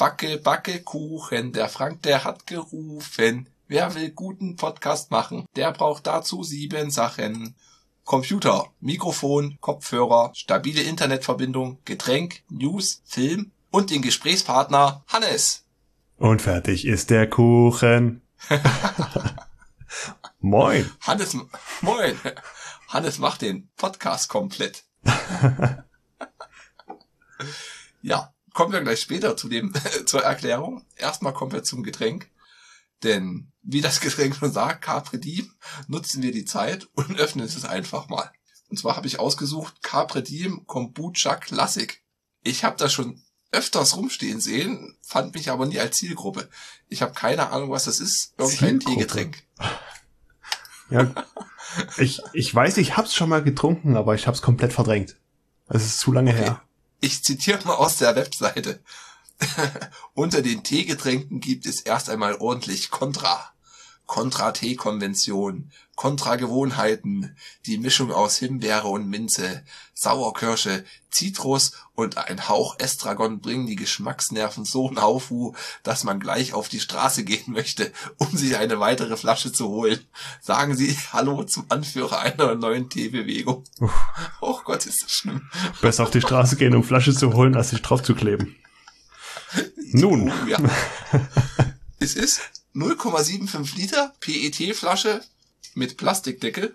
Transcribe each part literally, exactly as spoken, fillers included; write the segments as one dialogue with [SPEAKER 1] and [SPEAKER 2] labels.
[SPEAKER 1] Backe, backe Kuchen, der Frank, der hat gerufen. Wer will guten Podcast machen, der braucht dazu sieben Sachen. Computer, Mikrofon, Kopfhörer, stabile Internetverbindung, Getränk, News, Film und den Gesprächspartner Hannes.
[SPEAKER 2] Und fertig ist der Kuchen. Moin.
[SPEAKER 1] Hannes, moin. Hannes macht den Podcast komplett. Ja, kommen wir gleich später zu dem, zur Erklärung. Erstmal kommen wir zum Getränk. Denn, wie das Getränk schon sagt, Carpe Diem, nutzen wir die Zeit und öffnen es einfach mal. Und zwar habe ich ausgesucht Carpe Diem Kombucha Classic. Ich habe das schon öfters rumstehen sehen, fand mich aber nie als Zielgruppe. Ich habe keine Ahnung, was das ist. Irgendein Teegetränk.
[SPEAKER 2] Ja, ich, ich weiß, ich hab's schon mal getrunken, aber ich hab's komplett verdrängt. Es ist zu lange okay. her.
[SPEAKER 1] Ich zitiere mal aus der Webseite. Unter den Teegetränken gibt es erst einmal ordentlich Kontra. Kontra-Tee-Konvention, Kontra-Gewohnheiten, die Mischung aus Himbeere und Minze, Sauerkirsche, Zitrus und ein Hauch Estragon bringen die Geschmacksnerven so in Aufruhr, dass man gleich auf die Straße gehen möchte, um sich eine weitere Flasche zu holen. Sagen Sie Hallo zum Anführer einer neuen Teebewegung. Oh Gott, ist das schlimm.
[SPEAKER 2] Besser auf die Straße gehen, um Flasche zu holen, als sich drauf zu kleben. Nun.
[SPEAKER 1] Ja. Es ist null Komma fünfundsiebzig Liter P E T-Flasche mit Plastikdeckel.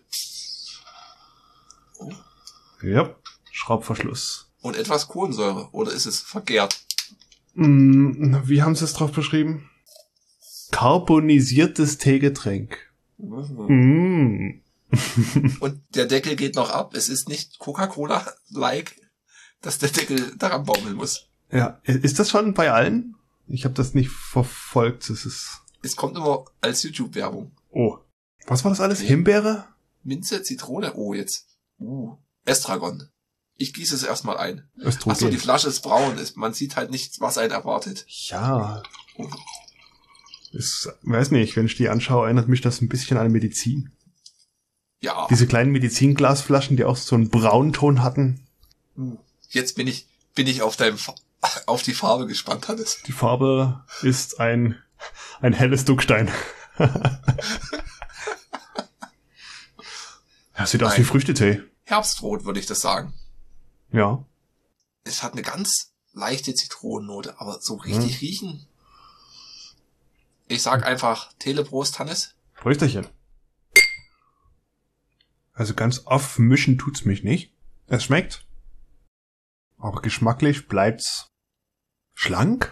[SPEAKER 2] Oh. Ja, Schraubverschluss.
[SPEAKER 1] Und etwas Kohlensäure. Oder ist es vergärt?
[SPEAKER 2] Mm, wie haben Sie es drauf beschrieben? Carbonisiertes Teegetränk.
[SPEAKER 1] Mhm. Mm. Und der Deckel geht noch ab. Es ist nicht Coca-Cola-like, dass der Deckel daran baumeln muss.
[SPEAKER 2] Ja, ist das schon bei allen? Ich habe das nicht verfolgt. Es ist.
[SPEAKER 1] Es kommt immer als YouTube-Werbung.
[SPEAKER 2] Oh. Was war das alles? Nee. Himbeere?
[SPEAKER 1] Minze, Zitrone. Oh, jetzt. Uh. Estragon. Ich gieße es erstmal ein.
[SPEAKER 2] Östrogen.
[SPEAKER 1] Achso, die Flasche ist braun. Man sieht halt nicht, was einen erwartet.
[SPEAKER 2] Ja. Oh. Ich weiß nicht, wenn ich die anschaue, erinnert mich das ein bisschen an Medizin.
[SPEAKER 1] Ja.
[SPEAKER 2] Diese kleinen Medizinglasflaschen, die auch so einen Braunton hatten.
[SPEAKER 1] Jetzt bin ich, bin ich auf deinem, auf die Farbe gespannt, Hannes.
[SPEAKER 2] Die Farbe ist ein, ein helles Duckstein. Ja, sieht ein aus wie Früchtetee.
[SPEAKER 1] Herbstrot, würde ich das sagen.
[SPEAKER 2] Ja.
[SPEAKER 1] Es hat eine ganz leichte Zitronennote, aber so richtig hm. riechen. Ich sag einfach Teleprost, Hannes.
[SPEAKER 2] Prösterchen. Also ganz aufmischen tut's mich nicht. Es schmeckt. Aber geschmacklich bleibt's schlank.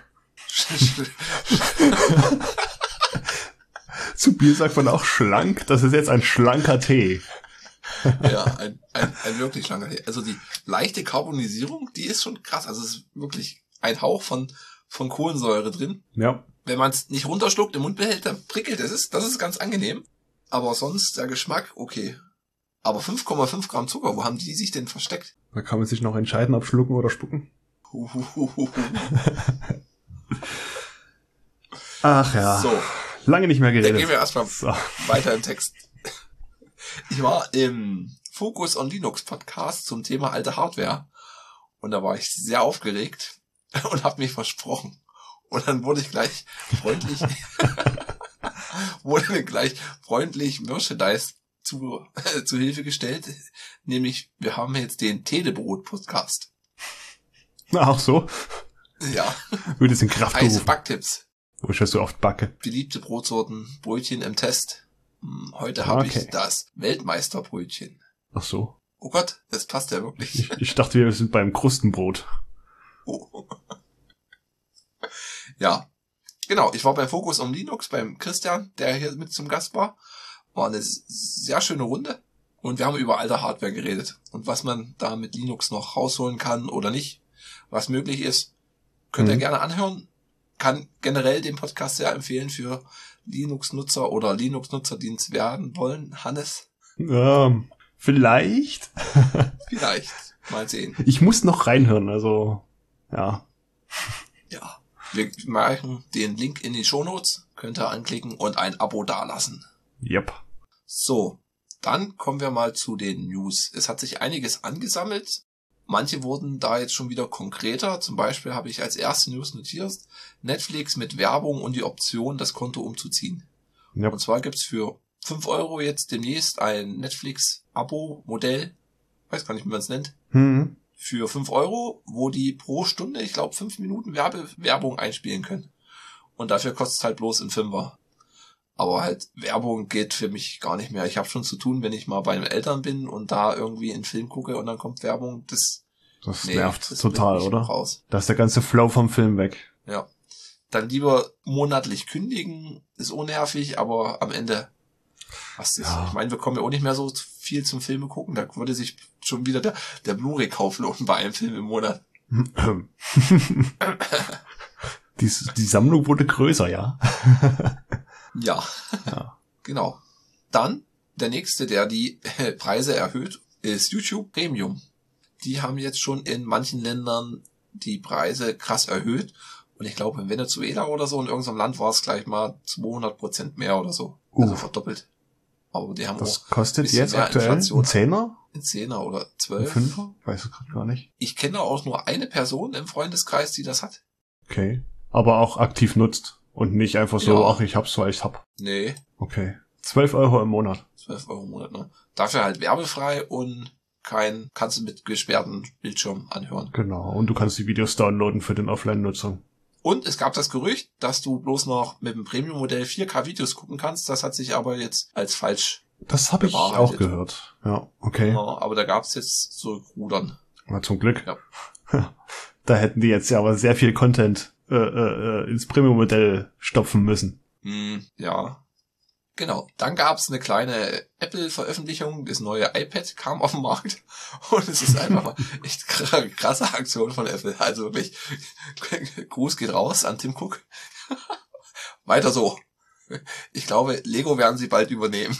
[SPEAKER 2] Zu Bier sagt man auch schlank. Das ist jetzt ein schlanker Tee.
[SPEAKER 1] Ja, ein, ein, ein wirklich schlanker Tee. Also die leichte Karbonisierung, die ist schon krass. Also es ist wirklich ein Hauch von, von Kohlensäure drin.
[SPEAKER 2] Ja.
[SPEAKER 1] Wenn man es nicht runterschluckt, im Mund behält, dann prickelt es. Das ist, das ist ganz angenehm. Aber sonst der Geschmack, okay. Aber fünf Komma fünf Gramm Zucker, wo haben die sich denn versteckt?
[SPEAKER 2] Da kann man sich noch entscheiden, ob schlucken oder spucken. Ach ja.
[SPEAKER 1] So.
[SPEAKER 2] Lange nicht mehr geredet.
[SPEAKER 1] Dann gehen wir erstmal so. weiter im Text. Ich war im Focus on Linux Podcast zum Thema alte Hardware. Und da war ich sehr aufgeregt und habe mich versprochen. Und dann wurde ich gleich freundlich, wurde mir gleich freundlich Merchandise zu, äh, zu Hilfe gestellt. Nämlich, wir haben jetzt den Telebrot-Podcast.
[SPEAKER 2] Ach so?
[SPEAKER 1] Ja.
[SPEAKER 2] Wird es in Kraft gerufen.
[SPEAKER 1] Heiße Backtipps.
[SPEAKER 2] Wo ich das so oft backe.
[SPEAKER 1] Beliebte Brotsorten, Brötchen im Test. Heute habe
[SPEAKER 2] okay.
[SPEAKER 1] ich das Weltmeisterbrötchen.
[SPEAKER 2] Ach so.
[SPEAKER 1] Oh Gott, das passt ja wirklich.
[SPEAKER 2] Ich, ich dachte, wir sind beim Krustenbrot.
[SPEAKER 1] Oh. Ja, genau. Ich war beim Focus on Linux, beim Christian, der hier mit zum Gast war. War eine sehr schöne Runde. Und wir haben über alte Hardware geredet. Und was man da mit Linux noch rausholen kann oder nicht. Was möglich ist, könnt ihr mhm. gerne anhören. Kann generell den Podcast sehr empfehlen für Linux-Nutzer oder Linux-Nutzer, die es werden wollen. Hannes?
[SPEAKER 2] Ähm, vielleicht.
[SPEAKER 1] Vielleicht. Mal sehen.
[SPEAKER 2] Ich muss noch reinhören, also, ja.
[SPEAKER 1] Ja. Wir machen den Link in die Shownotes. Könnt ihr anklicken und ein Abo dalassen.
[SPEAKER 2] Yep.
[SPEAKER 1] So. Dann kommen wir mal zu den News. Es hat sich einiges angesammelt. Manche wurden da jetzt schon wieder konkreter. Zum Beispiel habe ich als erste News notiert, Netflix mit Werbung und die Option, das Konto umzuziehen.
[SPEAKER 2] Ja.
[SPEAKER 1] Und zwar gibt's für fünf Euro jetzt demnächst ein Netflix-Abo-Modell, weiß gar nicht, wie man es nennt,
[SPEAKER 2] Mhm.
[SPEAKER 1] für fünf Euro, wo die pro Stunde, ich glaube, fünf Minuten Werbe Werbung einspielen können. Und dafür kostet es halt bloß ein Fünfer. Aber halt, Werbung geht für mich gar nicht mehr. Ich habe schon zu tun, wenn ich mal bei meinen Eltern bin und da irgendwie einen Film gucke und dann kommt Werbung. Das,
[SPEAKER 2] Das
[SPEAKER 1] nee,
[SPEAKER 2] nervt
[SPEAKER 1] das
[SPEAKER 2] total,
[SPEAKER 1] bringt mich
[SPEAKER 2] oder?
[SPEAKER 1] raus.
[SPEAKER 2] Da ist der ganze Flow vom Film weg.
[SPEAKER 1] Ja. Dann lieber monatlich kündigen, ist unnervig, aber am Ende was ist.
[SPEAKER 2] Ja.
[SPEAKER 1] Ich meine, wir kommen ja auch nicht mehr so viel zum Filme gucken. Da würde sich schon wieder der, der Blu-ray-Kauf lohnen bei einem Film im Monat.
[SPEAKER 2] die, die Sammlung wurde größer, ja.
[SPEAKER 1] Ja.
[SPEAKER 2] Ja.
[SPEAKER 1] Genau. Dann der nächste, der die Preise erhöht, ist YouTube Premium. Die haben jetzt schon in manchen Ländern die Preise krass erhöht. Und ich glaube, in Venezuela oder so, in irgendeinem Land war es gleich mal zweihundert Prozent mehr oder so. Also
[SPEAKER 2] Uh.
[SPEAKER 1] verdoppelt. Aber die haben
[SPEAKER 2] Das
[SPEAKER 1] auch
[SPEAKER 2] kostet
[SPEAKER 1] bisschen
[SPEAKER 2] jetzt
[SPEAKER 1] mehr
[SPEAKER 2] aktuell
[SPEAKER 1] Inflation.
[SPEAKER 2] ein Zehner?
[SPEAKER 1] ein Zehner oder
[SPEAKER 2] Ein
[SPEAKER 1] zwölf.
[SPEAKER 2] Fünfer? Ich weiß es gerade gar nicht.
[SPEAKER 1] Ich kenne auch nur eine Person im Freundeskreis, die das hat.
[SPEAKER 2] Okay. Aber auch aktiv nutzt. Und nicht einfach so,
[SPEAKER 1] Ja.
[SPEAKER 2] ach, ich hab's, weil ich's hab.
[SPEAKER 1] Nee,
[SPEAKER 2] Okay. zwölf Euro im Monat.
[SPEAKER 1] zwölf Euro im Monat, ne? Dafür halt werbefrei und kein, kannst du mit gesperrten Bildschirm anhören.
[SPEAKER 2] Genau. Und du kannst die Videos downloaden für den Offline-Nutzung.
[SPEAKER 1] Und es gab das Gerücht, dass du bloß noch mit dem Premium-Modell vier K Videos gucken kannst. Das hat sich aber jetzt als falsch.
[SPEAKER 2] Das habe ich
[SPEAKER 1] Bewahrheitet.
[SPEAKER 2] auch gehört. Ja, okay.
[SPEAKER 1] Ja, aber da gab's jetzt so Rudern.
[SPEAKER 2] Na, zum Glück.
[SPEAKER 1] Ja.
[SPEAKER 2] Da hätten die jetzt ja aber sehr viel Content äh, äh, ins Premium-Modell stopfen müssen.
[SPEAKER 1] Hm, ja. Genau. Dann gab's eine kleine Apple-Veröffentlichung. Das neue iPad kam auf den Markt. Und es ist einfach mal echt krasse Aktion von Apple. Also wirklich, Gruß geht raus an Tim Cook. Weiter so. Ich glaube, Lego werden sie bald übernehmen.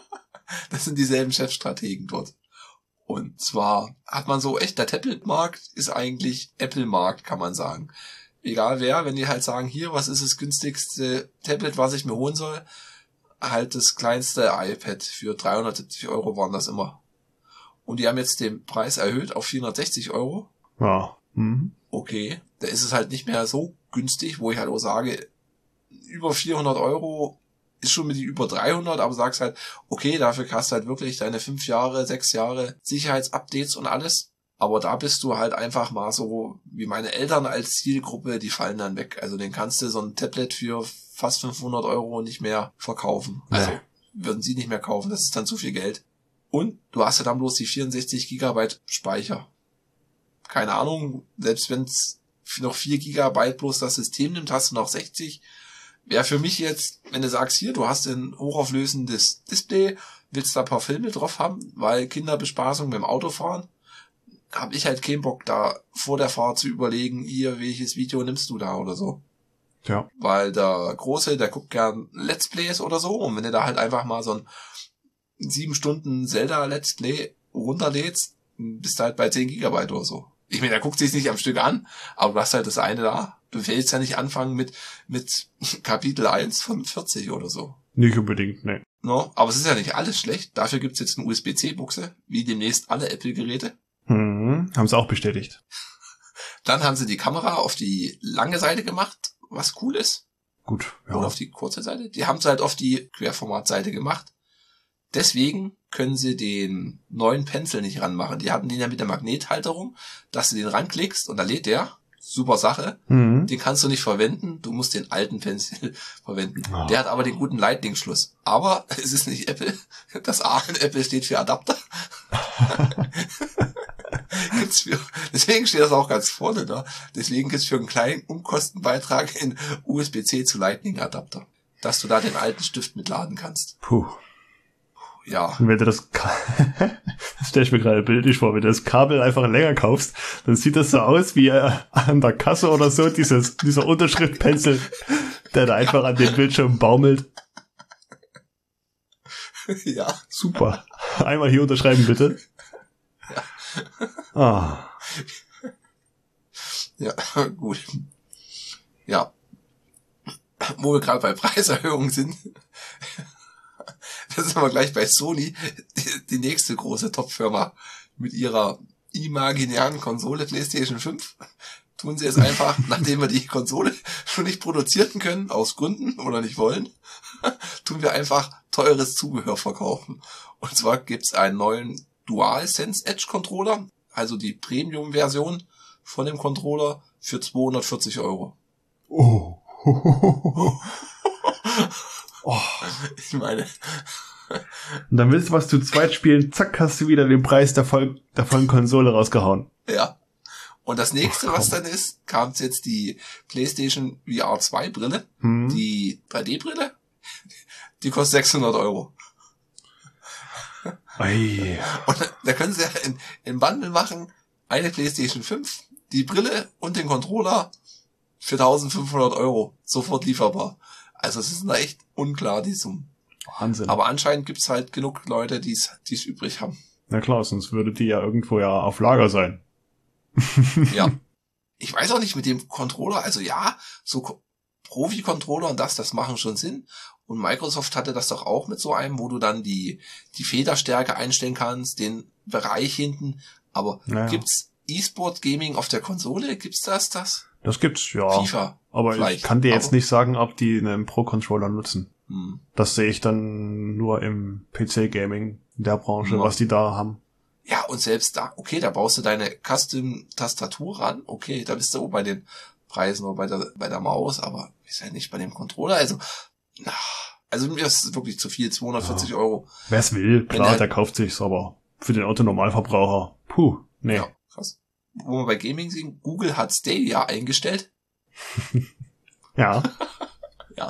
[SPEAKER 1] Das sind dieselben Chefstrategen dort. Und zwar hat man so echt, der Tablet-Markt ist eigentlich Apple-Markt, kann man sagen. Egal wer, wenn die halt sagen, hier, was ist das günstigste Tablet, was ich mir holen soll, halt das kleinste iPad für dreihundertsiebzig Euro waren das immer. Und die haben jetzt den Preis erhöht auf vierhundertsechzig Euro.
[SPEAKER 2] Ja. Mhm.
[SPEAKER 1] Okay, da ist es halt nicht mehr so günstig, wo ich halt auch sage, über vierhundert Euro ist schon mit die über dreihundert, aber sagst halt, okay, dafür hast du halt wirklich deine fünf Jahre, sechs Jahre Sicherheitsupdates und alles. Aber da bist du halt einfach mal so, wie meine Eltern als Zielgruppe, die fallen dann weg. Also den kannst du so ein Tablet für fast fünfhundert Euro nicht mehr verkaufen. Also
[SPEAKER 2] Nee.
[SPEAKER 1] würden sie nicht mehr kaufen, das ist dann zu viel Geld. Und du hast ja dann bloß die vierundsechzig Gigabyte Speicher. Keine Ahnung, selbst wenn es noch vier Gigabyte bloß das System nimmt, hast du noch sechzig. Wäre für mich jetzt, wenn du sagst, hier, du hast ein hochauflösendes Display, willst da ein paar Filme drauf haben, weil Kinderbespaßung beim Autofahren, habe ich halt keinen Bock, da vor der Fahrt zu überlegen, hier, welches Video nimmst du da oder so.
[SPEAKER 2] Ja.
[SPEAKER 1] Weil der Große, der guckt gern Let's Plays oder so, und wenn du da halt einfach mal so ein sieben Stunden Zelda Let's Play runterlädst, bist du halt bei zehn Gigabyte oder so. Ich meine, der guckt sich nicht am Stück an, aber du hast halt das eine da. Du willst ja nicht anfangen mit mit Kapitel eins von vierzig oder so.
[SPEAKER 2] Nicht unbedingt, ne.
[SPEAKER 1] No? Aber es ist ja nicht alles schlecht. Dafür gibt's jetzt eine U S B C-Buchse, wie demnächst alle Apple-Geräte.
[SPEAKER 2] Mhm. Haben sie auch bestätigt.
[SPEAKER 1] Dann haben sie die Kamera auf die lange Seite gemacht, was cool ist.
[SPEAKER 2] Gut. Ja.
[SPEAKER 1] Oder auf die kurze Seite. Die haben es halt auf die Querformatseite gemacht. Deswegen können sie den neuen Pencil nicht ranmachen. Die hatten den ja mit der Magnethalterung, dass du den ranklickst und da lädt der. Super Sache.
[SPEAKER 2] Mhm.
[SPEAKER 1] Den kannst du nicht verwenden. Du musst den alten Pencil verwenden.
[SPEAKER 2] Oh.
[SPEAKER 1] Der hat aber den guten Lightning-Schluss. Aber es ist nicht Apple. Das A in Apple steht für Adapter. Gibt's für, deswegen steht das auch ganz vorne da. Deswegen gibt's für einen kleinen Umkostenbeitrag in U S B C zu Lightning Adapter, dass du da den alten Stift mitladen kannst.
[SPEAKER 2] Puh.
[SPEAKER 1] Ja,
[SPEAKER 2] Und wenn du das, Ka- das stelle ich mir gerade bildlich vor, wenn du das Kabel einfach länger kaufst, dann sieht das so aus wie äh, an der Kasse oder so, dieses, dieser Unterschriftpencil, der da einfach an den Bildschirm baumelt.
[SPEAKER 1] ja,
[SPEAKER 2] Super. Einmal hier unterschreiben, bitte. Ah.
[SPEAKER 1] ja, gut. Ja, wo wir gerade bei Preiserhöhungen sind, da sind wir gleich bei Sony, die, die nächste große Top-Firma mit ihrer imaginären Konsole PlayStation fünf tun sie es einfach, nachdem wir die Konsole schon nicht produzieren können, aus Gründen oder nicht wollen, tun wir einfach teures Zubehör verkaufen. Und zwar gibt's einen neuen DualSense Edge Controller, also die Premium-Version von dem Controller für zweihundertvierzig Euro.
[SPEAKER 2] Oh. Oh.
[SPEAKER 1] Ich meine...
[SPEAKER 2] Und dann willst du was zu zweit spielen, zack, hast du wieder den Preis der, voll, der vollen Konsole rausgehauen.
[SPEAKER 1] Ja. Und das nächste,
[SPEAKER 2] Ach,
[SPEAKER 1] was dann ist, kam jetzt die PlayStation V R zwei Brille,
[SPEAKER 2] hm.
[SPEAKER 1] die drei D Brille, die kostet sechshundert Euro.
[SPEAKER 2] Ei.
[SPEAKER 1] Und da können sie ja in, in Bundle machen, eine PlayStation fünf, die Brille und den Controller für eintausendfünfhundert Euro, sofort lieferbar. Also es ist da echt unklar, die Summen.
[SPEAKER 2] Wahnsinn.
[SPEAKER 1] Aber anscheinend gibt's halt genug Leute, die es übrig haben.
[SPEAKER 2] Na klar, sonst würde die ja irgendwo ja auf Lager sein.
[SPEAKER 1] Ja. Ich weiß auch nicht mit dem Controller, also ja, so Profi-Controller und das, das machen schon Sinn. Und Microsoft hatte das doch auch mit so einem, wo du dann die, die Federstärke einstellen kannst, den Bereich hinten. Aber naja. Gibt's E-Sport-Gaming auf der Konsole? Gibt's das, das?
[SPEAKER 2] Das gibt's, ja.
[SPEAKER 1] FIFA.
[SPEAKER 2] Aber
[SPEAKER 1] vielleicht.
[SPEAKER 2] Ich kann dir jetzt
[SPEAKER 1] aber
[SPEAKER 2] nicht sagen, ob die einen Pro-Controller nutzen.
[SPEAKER 1] Hm.
[SPEAKER 2] Das sehe ich dann nur im P C-Gaming in der Branche,
[SPEAKER 1] ja.
[SPEAKER 2] was die da haben.
[SPEAKER 1] Ja, und selbst da, okay, da baust du deine Custom-Tastatur ran. Okay, da bist du auch bei den Preisen oder bei der, bei der Maus, aber ist ja nicht bei dem Controller. Also, also mir ist es wirklich zu viel, zweihundertvierzig ja. Euro.
[SPEAKER 2] Wer es will, klar, der, der kauft sich's, aber für den Autonormalverbraucher, puh, nee.
[SPEAKER 1] Ja, krass. Wo wir bei Gaming sehen, Google hat Stadia eingestellt.
[SPEAKER 2] Ja.
[SPEAKER 1] Ja.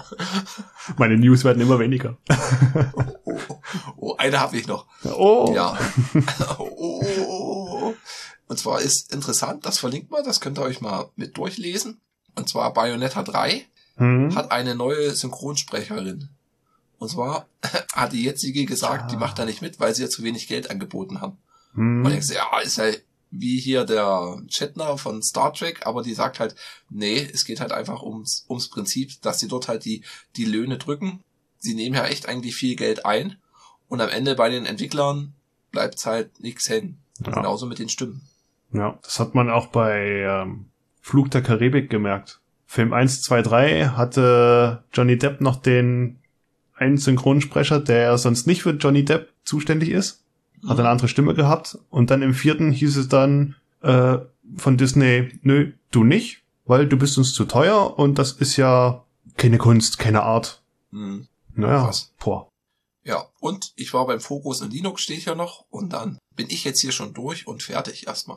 [SPEAKER 2] Meine News werden immer weniger.
[SPEAKER 1] Oh, oh, oh. oh eine habe ich noch.
[SPEAKER 2] Oh.
[SPEAKER 1] Ja. oh, oh, oh. Und zwar ist interessant, das verlinkt man, das könnt ihr euch mal mit durchlesen. Und zwar Bayonetta drei hm. hat eine neue Synchronsprecherin. Und zwar hat die jetzige gesagt, ah. die macht da nicht mit, weil sie ja zu wenig Geld angeboten haben. Hm. Und ich sage, ja, ist ja wie hier der Shatner von Star Trek, aber die sagt halt, nee, es geht halt einfach ums, ums Prinzip, dass sie dort halt die, die Löhne drücken. Sie nehmen ja echt eigentlich viel Geld ein und am Ende bei den Entwicklern bleibt's halt nichts hängen. Ja. Genauso mit den Stimmen.
[SPEAKER 2] Ja, das hat man auch bei ähm, Flug der Karibik gemerkt. Film eins, zwei, drei hatte Johnny Depp noch den einen Synchronsprecher, der sonst nicht für Johnny Depp zuständig ist. Hat eine andere Stimme gehabt. Und dann im vierten hieß es dann äh, von Disney, nö, du nicht, weil du bist uns zu teuer und das ist ja keine Kunst, keine Art.
[SPEAKER 1] Mhm.
[SPEAKER 2] Naja, boah.
[SPEAKER 1] Ja, und ich war beim Focus und Linux, steht ja noch. Und dann bin ich jetzt hier schon durch und fertig erstmal.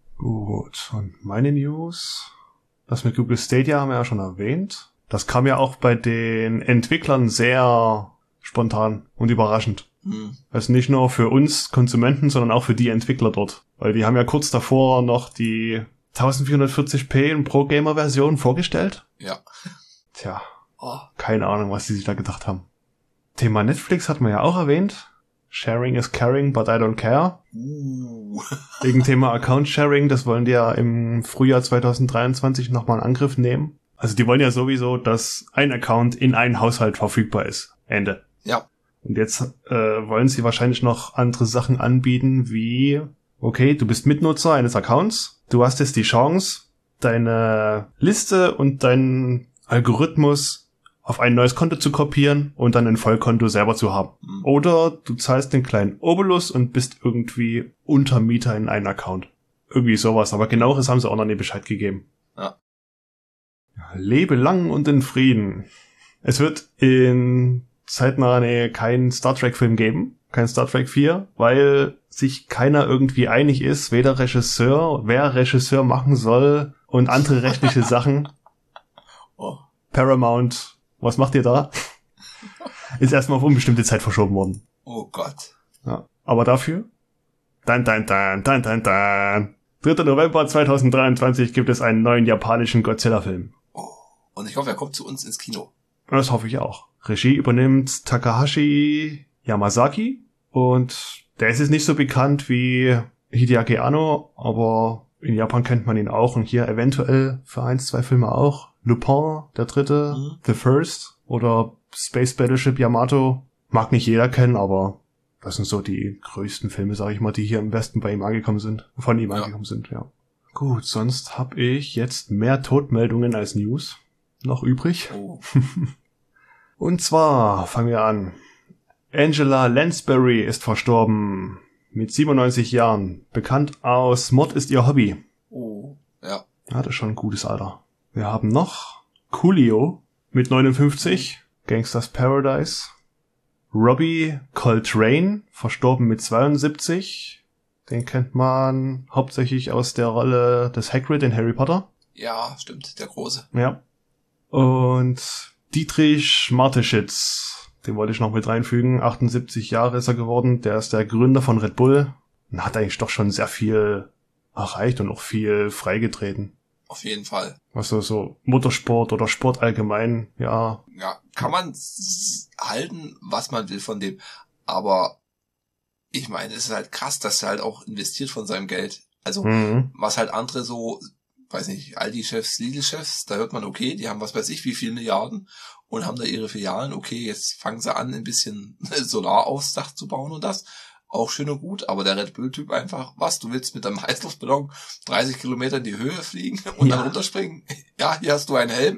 [SPEAKER 2] Gut, und meine News, das mit Google Stadia haben wir ja schon erwähnt. Das kam ja auch bei den Entwicklern sehr spontan und überraschend.
[SPEAKER 1] Hm.
[SPEAKER 2] Also nicht nur für uns Konsumenten, sondern auch für die Entwickler dort. Weil die haben ja kurz davor noch die vierzehnhundertvierzig p in Pro-Gamer-Version vorgestellt.
[SPEAKER 1] Ja.
[SPEAKER 2] Tja,
[SPEAKER 1] oh.
[SPEAKER 2] keine Ahnung, was die sich da gedacht haben. Thema Netflix hat man ja auch erwähnt. Sharing is caring, but I don't care.
[SPEAKER 1] Uh.
[SPEAKER 2] Wegen Thema Account-Sharing, das wollen die ja im Frühjahr zwanzig dreiundzwanzig nochmal in Angriff nehmen. Also die wollen ja sowieso, dass ein Account in einen Haushalt verfügbar ist. Ende.
[SPEAKER 1] Ja.
[SPEAKER 2] Und jetzt äh, wollen sie wahrscheinlich noch andere Sachen anbieten, wie, okay, du bist Mitnutzer eines Accounts, du hast jetzt die Chance, deine Liste und deinen Algorithmus auf ein neues Konto zu kopieren und dann ein Vollkonto selber zu haben.
[SPEAKER 1] Mhm.
[SPEAKER 2] Oder du zahlst den kleinen Obolus und bist irgendwie Untermieter in einem Account. Irgendwie sowas, aber genaueres haben sie auch noch nie Bescheid gegeben.
[SPEAKER 1] Ja.
[SPEAKER 2] Lebe lang und in Frieden. Es wird in zeitnah nee, keinen Star Trek Film geben, kein Star Trek vier, weil sich keiner irgendwie einig ist, weder Regisseur, wer Regisseur machen soll und andere rechtliche Sachen.
[SPEAKER 1] Oh.
[SPEAKER 2] Paramount, was macht ihr da? Ist erstmal auf unbestimmte Zeit verschoben worden.
[SPEAKER 1] Oh Gott.
[SPEAKER 2] Ja, aber dafür, dann, dann, dann, dann, dann, dann, dritter November zweitausenddreiundzwanzig gibt es einen neuen japanischen Godzilla-Film.
[SPEAKER 1] Oh. Und ich hoffe, er kommt zu uns ins Kino.
[SPEAKER 2] Das hoffe ich auch. Regie übernimmt Takahashi Yamazaki und der ist jetzt nicht so bekannt wie Hideaki Anno, aber in Japan kennt man ihn auch und hier eventuell für eins, zwei Filme auch. Lupin, der dritte, mhm. The First oder Space Battleship Yamato. Mag nicht jeder kennen, aber Das sind so die größten Filme, sag ich mal, die hier im Westen bei ihm angekommen sind. Von ihm ja. angekommen sind, ja. Gut, sonst habe ich jetzt mehr Todmeldungen als News noch übrig.
[SPEAKER 1] Oh.
[SPEAKER 2] Und zwar fangen wir an. Angela Lansbury ist verstorben mit siebenundneunzig Jahren. Bekannt aus Mord ist ihr Hobby.
[SPEAKER 1] Oh, ja.
[SPEAKER 2] Ja, das ist schon ein gutes Alter. Wir haben noch Coolio mit neunundfünfzig. Gangsters Paradise. Robbie Coltrane, verstorben mit zweiundsiebzig. Den kennt man hauptsächlich aus der Rolle des Hagrid in Harry Potter.
[SPEAKER 1] Ja, stimmt, der Große.
[SPEAKER 2] Ja. Und Dietrich Mateschitz, den wollte ich noch mit reinfügen. achtundsiebzig Jahre ist er geworden. Der ist der Gründer von Red Bull und hat eigentlich doch schon sehr viel erreicht und auch viel freigetreten.
[SPEAKER 1] Auf jeden Fall.
[SPEAKER 2] Also so Motorsport oder Sport allgemein, ja.
[SPEAKER 1] Ja, kann man halten, was man will von dem. Aber ich meine, es ist halt krass, dass er halt auch investiert von seinem Geld. Also, mhm. was halt andere so, weiß nicht, Aldi-Chefs, Lidl-Chefs, da hört man, okay, die haben was weiß ich, wie viel Milliarden und haben da ihre Filialen. Okay, jetzt fangen sie an, ein bisschen Solar aufs Dach zu bauen und das. Auch schön und gut, aber der Red Bull-Typ einfach, was, du willst mit einem Heißluftballon dreißig Kilometer in die Höhe fliegen und ja. dann runterspringen? Ja, hier hast du einen Helm.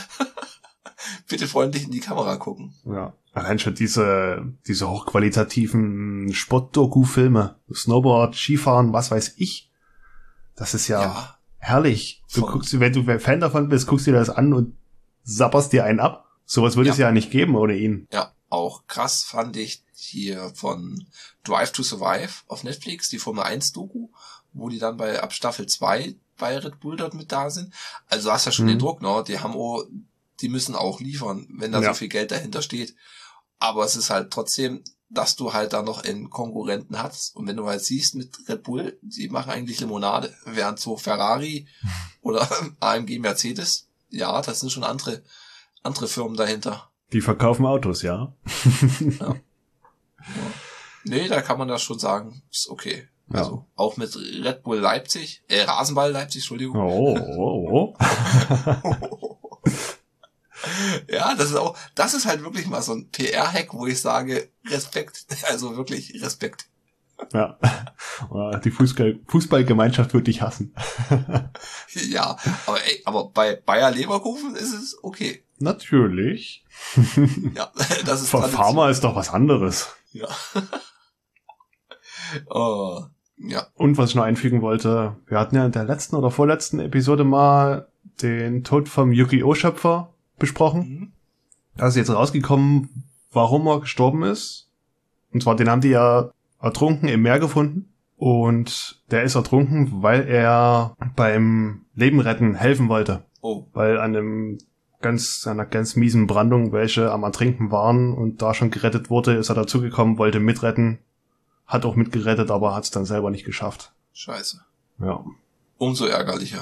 [SPEAKER 1] Bitte freundlich in die Kamera gucken.
[SPEAKER 2] Ja, allein schon diese, diese hochqualitativen Sport-Doku-Filme, Snowboard, Skifahren, was weiß ich. Das ist ja, ja. herrlich. Du Von guckst, wenn du Fan davon bist, guckst dir das an und sapperst dir einen ab. Sowas würde ja. es ja nicht geben ohne ihn.
[SPEAKER 1] Ja, auch krass fand ich hier von Drive to Survive auf Netflix, die Formel eins Doku, wo die dann bei ab Staffel zwei bei Red Bull dort mit da sind. Also du hast ja schon mhm. den Druck, ne? Die haben auch, die müssen auch liefern, wenn da ja. so viel Geld dahinter steht. Aber es ist halt trotzdem, dass du halt da noch einen Konkurrenten hast. Und wenn du halt siehst mit Red Bull, die machen eigentlich Limonade, während so Ferrari oder A M G Mercedes, ja, das sind schon andere, andere Firmen dahinter.
[SPEAKER 2] Die verkaufen Autos, ja.
[SPEAKER 1] ja. Ja. Nee, da kann man das schon sagen, ist okay. Ja. Also auch mit Red Bull Leipzig, äh, Rasenball Leipzig, Entschuldigung.
[SPEAKER 2] Oh, oh,
[SPEAKER 1] oh. Ja, das ist auch, das ist halt wirklich mal so ein P R-Hack, wo ich sage, Respekt, also wirklich Respekt.
[SPEAKER 2] Ja, die Fußball, Fußballgemeinschaft würde dich hassen.
[SPEAKER 1] Ja, aber ey, aber bei Bayer Leverkusen ist es okay.
[SPEAKER 2] Natürlich.
[SPEAKER 1] Ja, das ist
[SPEAKER 2] Für Pharma ist doch was anderes.
[SPEAKER 1] Ja. Oh, ja.
[SPEAKER 2] Und was ich noch einfügen wollte, wir hatten ja in der letzten oder vorletzten Episode mal den Tod vom Yu-Gi-Oh! Schöpfer besprochen. Mhm. Da ist jetzt rausgekommen, warum er gestorben ist. Und zwar, den haben die ja ertrunken im Meer gefunden. Und der ist ertrunken, weil er beim Leben retten helfen wollte.
[SPEAKER 1] Oh.
[SPEAKER 2] Weil an einem ganz, einer ganz miesen Brandung, welche am Ertrinken waren und da schon gerettet wurde, ist er dazugekommen, wollte mitretten, hat auch mitgerettet, aber hat es dann selber nicht geschafft.
[SPEAKER 1] Scheiße.
[SPEAKER 2] Ja.
[SPEAKER 1] Umso ärgerlicher.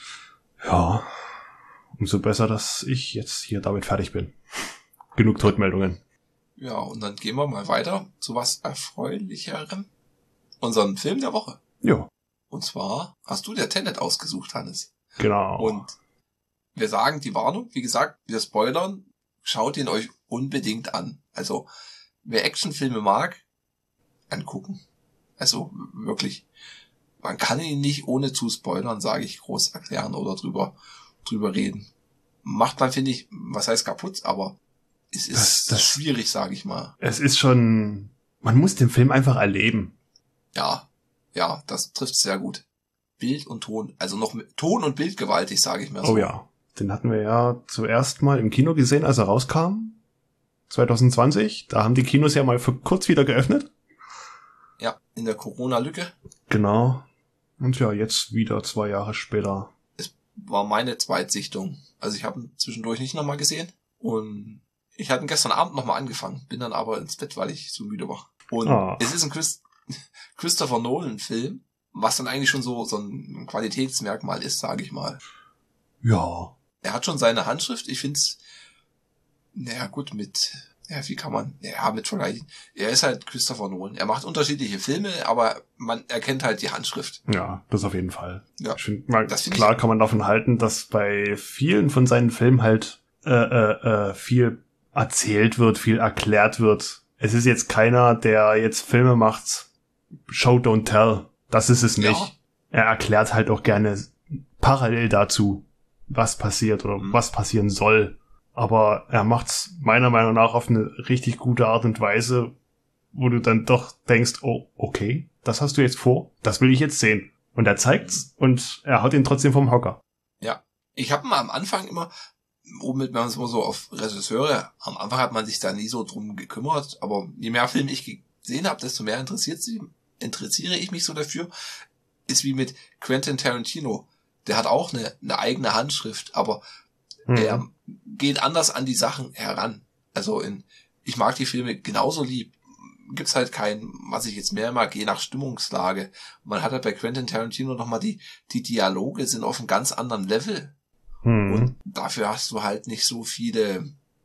[SPEAKER 2] Ja. Umso besser, dass ich jetzt hier damit fertig bin. Genug Todmeldungen.
[SPEAKER 1] Ja, und dann gehen wir mal weiter zu was Erfreulicherem. Unseren Film der Woche.
[SPEAKER 2] Ja.
[SPEAKER 1] Und zwar hast du der Tenet ausgesucht, Hannes.
[SPEAKER 2] Genau.
[SPEAKER 1] Und wir sagen die Warnung, wie gesagt, wir spoilern, schaut ihn euch unbedingt an. Also, wer Actionfilme mag, angucken. Also, wirklich, man kann ihn nicht ohne zu spoilern, sage ich, groß erklären oder drüber, drüber reden. Macht man, finde ich, was heißt kaputt, aber es ist das, das, schwierig, sage ich mal.
[SPEAKER 2] Es ist schon, man muss den Film einfach erleben.
[SPEAKER 1] Ja, ja, das trifft sehr gut. Bild und Ton, also noch mit Ton und Bild gewaltig, sage ich mir so.
[SPEAKER 2] Oh ja. Den hatten wir ja zuerst mal im Kino gesehen, als er rauskam. zwanzig zwanzig. Da haben die Kinos ja mal für kurz wieder geöffnet.
[SPEAKER 1] Ja, in der Corona-Lücke.
[SPEAKER 2] Genau. Und ja, jetzt wieder zwei Jahre später.
[SPEAKER 1] Es war meine Zweitsichtung. Also ich habe ihn zwischendurch nicht nochmal gesehen. Und ich hatte ihn gestern Abend nochmal angefangen. Bin dann aber ins Bett, weil ich so müde war. Und oh. es ist ein Christ- Christopher Nolan-Film, was dann eigentlich schon so, so ein Qualitätsmerkmal ist, sage ich mal.
[SPEAKER 2] Ja.
[SPEAKER 1] Er hat schon seine Handschrift. Ich find's, naja gut, mit, ja, wie kann man, ja, mit vergleichen. Er ist halt Christopher Nolan. Er macht unterschiedliche Filme, aber man erkennt halt die Handschrift.
[SPEAKER 2] Ja, das auf jeden Fall.
[SPEAKER 1] Ja,
[SPEAKER 2] ich find, mal, das find klar ich, kann man davon halten, dass bei vielen von seinen Filmen halt äh, äh, äh, viel erzählt wird, viel erklärt wird es ist jetzt keiner, der jetzt Filme macht, Show, don't tell. Das ist es nicht.
[SPEAKER 1] Ja.
[SPEAKER 2] Er erklärt halt auch gerne parallel dazu, was passiert oder
[SPEAKER 1] Mhm.
[SPEAKER 2] was passieren soll. Aber er macht's meiner Meinung nach auf eine richtig gute Art und Weise, wo du dann doch denkst, oh, okay, das hast du jetzt vor, das will ich jetzt sehen. Und er zeigt's und er haut ihn trotzdem vom Hocker.
[SPEAKER 1] Ja. Ich habe mal am Anfang immer, um mit man so auf Regisseure, am Anfang hat man sich da nie so drum gekümmert, aber je mehr Filme ich gesehen habe, desto mehr interessiert sie, interessiere ich mich so dafür. Ist wie mit Quentin Tarantino. Der hat auch eine, eine eigene Handschrift, aber
[SPEAKER 2] Hm.
[SPEAKER 1] er geht anders an die Sachen heran. Also in, ich mag die Filme genauso lieb. Gibt's halt kein, was ich jetzt mehr mag, je nach Stimmungslage. Man hat halt bei Quentin Tarantino nochmal die, die Dialoge sind auf einem ganz anderen Level.
[SPEAKER 2] Hm.
[SPEAKER 1] Und dafür hast du halt nicht so viele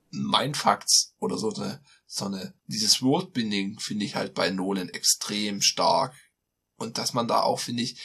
[SPEAKER 1] Mindfucks oder so eine, so eine, dieses Worldbinding finde ich halt bei Nolan extrem stark. Und dass man da auch, finde ich,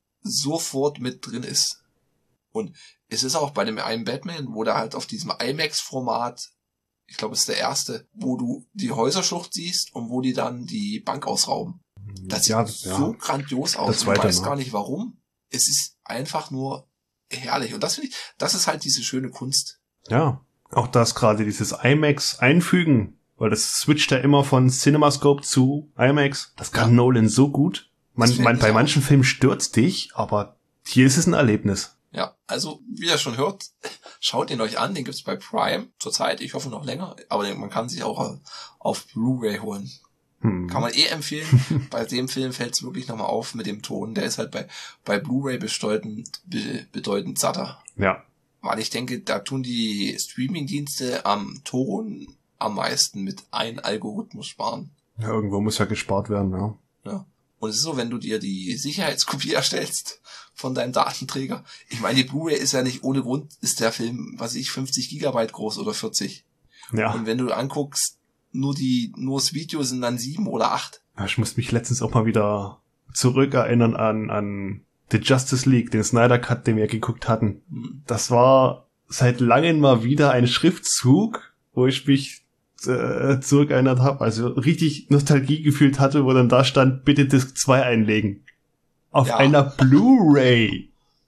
[SPEAKER 1] sofort mit drin ist. Und es ist auch bei dem einen Batman, wo der halt auf diesem IMAX-Format, ich glaube, es ist der erste, wo du die Häuserschlucht siehst und wo die dann die Bank ausrauben. Das
[SPEAKER 2] Ja,
[SPEAKER 1] sieht
[SPEAKER 2] ja.
[SPEAKER 1] so grandios
[SPEAKER 2] Der
[SPEAKER 1] aus. Ich
[SPEAKER 2] zweite
[SPEAKER 1] weiß
[SPEAKER 2] Mal.
[SPEAKER 1] gar nicht warum. Es ist einfach nur herrlich. Und das finde ich, das ist halt diese schöne Kunst.
[SPEAKER 2] Ja, auch das gerade dieses IMAX einfügen, weil das switcht ja immer von CinemaScope zu IMAX. Das kann
[SPEAKER 1] Ja.
[SPEAKER 2] Nolan so gut. Man,
[SPEAKER 1] Das
[SPEAKER 2] man,
[SPEAKER 1] find
[SPEAKER 2] bei
[SPEAKER 1] ich auch.
[SPEAKER 2] manchen Filmen stört's dich, aber hier ist es ein Erlebnis.
[SPEAKER 1] Ja, also wie ihr schon hört, schaut ihn euch an. Den gibt's bei Prime zurzeit. Ich hoffe noch länger. Aber den- man kann sich auch auf Blu-ray holen.
[SPEAKER 2] Hm.
[SPEAKER 1] Kann man eh empfehlen. Bei dem Film fällt's wirklich nochmal auf mit dem Ton. Der ist halt bei, bei Blu-ray bedeutend, be, bedeutend satter.
[SPEAKER 2] Ja,
[SPEAKER 1] Weil ich denke, da tun die Streaming-Dienste am Ton am meisten mit einem Algorithmus sparen.
[SPEAKER 2] ja, irgendwo muss ja gespart werden, ja.
[SPEAKER 1] Ja. Und es ist so, wenn du dir die Sicherheitskopie erstellst von deinem Datenträger. Ich meine, die Blu-ray ist ja nicht ohne Grund, ist der Film, was weiß ich, fünfzig Gigabyte groß oder vierzig.
[SPEAKER 2] Ja,
[SPEAKER 1] Und wenn du anguckst, nur die, nur das Video sind dann sieben oder acht.
[SPEAKER 2] Ja, ich muss mich letztens auch mal wieder zurückerinnern an, an The Justice League, den Snyder Cut, den wir geguckt hatten.
[SPEAKER 1] Hm.
[SPEAKER 2] Das war seit langem mal wieder ein Schriftzug, wo ich mich äh, zurückerinnert habe, also richtig Nostalgie gefühlt hatte, wo dann da stand, bitte Disc zwei einlegen. Auf
[SPEAKER 1] Ja.
[SPEAKER 2] einer Blu-ray.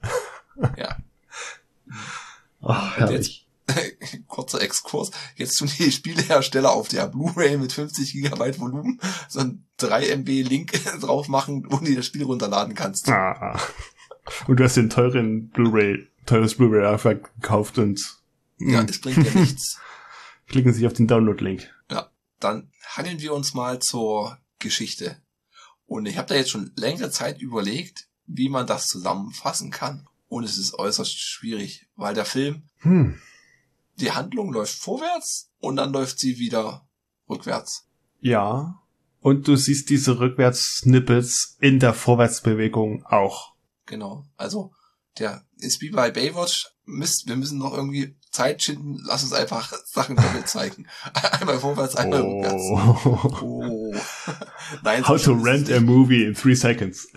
[SPEAKER 1] Ja.
[SPEAKER 2] Ach,
[SPEAKER 1] Und
[SPEAKER 2] herrlich.
[SPEAKER 1] Kurzer Exkurs. Jetzt tun die Spielehersteller auf der Blu-ray mit fünfzig Gigabyte Volumen so ein drei Megabyte Link drauf machen, wo du das Spiel runterladen kannst.
[SPEAKER 2] Ah. Und du hast den teuren Blu-ray, teures Blu-ray einfach gekauft und
[SPEAKER 1] Ja,
[SPEAKER 2] mh,
[SPEAKER 1] es bringt ja nichts.
[SPEAKER 2] klicken sich auf den Download-Link.
[SPEAKER 1] Ja, dann hangeln wir uns mal zur Geschichte. Und ich habe da jetzt schon längere Zeit überlegt, wie man das zusammenfassen kann. Und es ist äußerst schwierig, weil der Film,
[SPEAKER 2] Hm.
[SPEAKER 1] die Handlung läuft vorwärts und dann läuft sie wieder rückwärts.
[SPEAKER 2] Ja. Und du siehst diese Rückwärts-Snippets in der Vorwärtsbewegung auch.
[SPEAKER 1] Genau. Also, der ist wie bei Baywatch. Mist, wir müssen noch irgendwie Zeit schinden. Lass uns einfach Sachen doppelt zeigen. Einmal vorwärts, einmal rückwärts.
[SPEAKER 2] Oh.
[SPEAKER 1] Oh. Nein, so
[SPEAKER 2] How to
[SPEAKER 1] schlimm ist es
[SPEAKER 2] rent a
[SPEAKER 1] nicht.
[SPEAKER 2] movie in three seconds.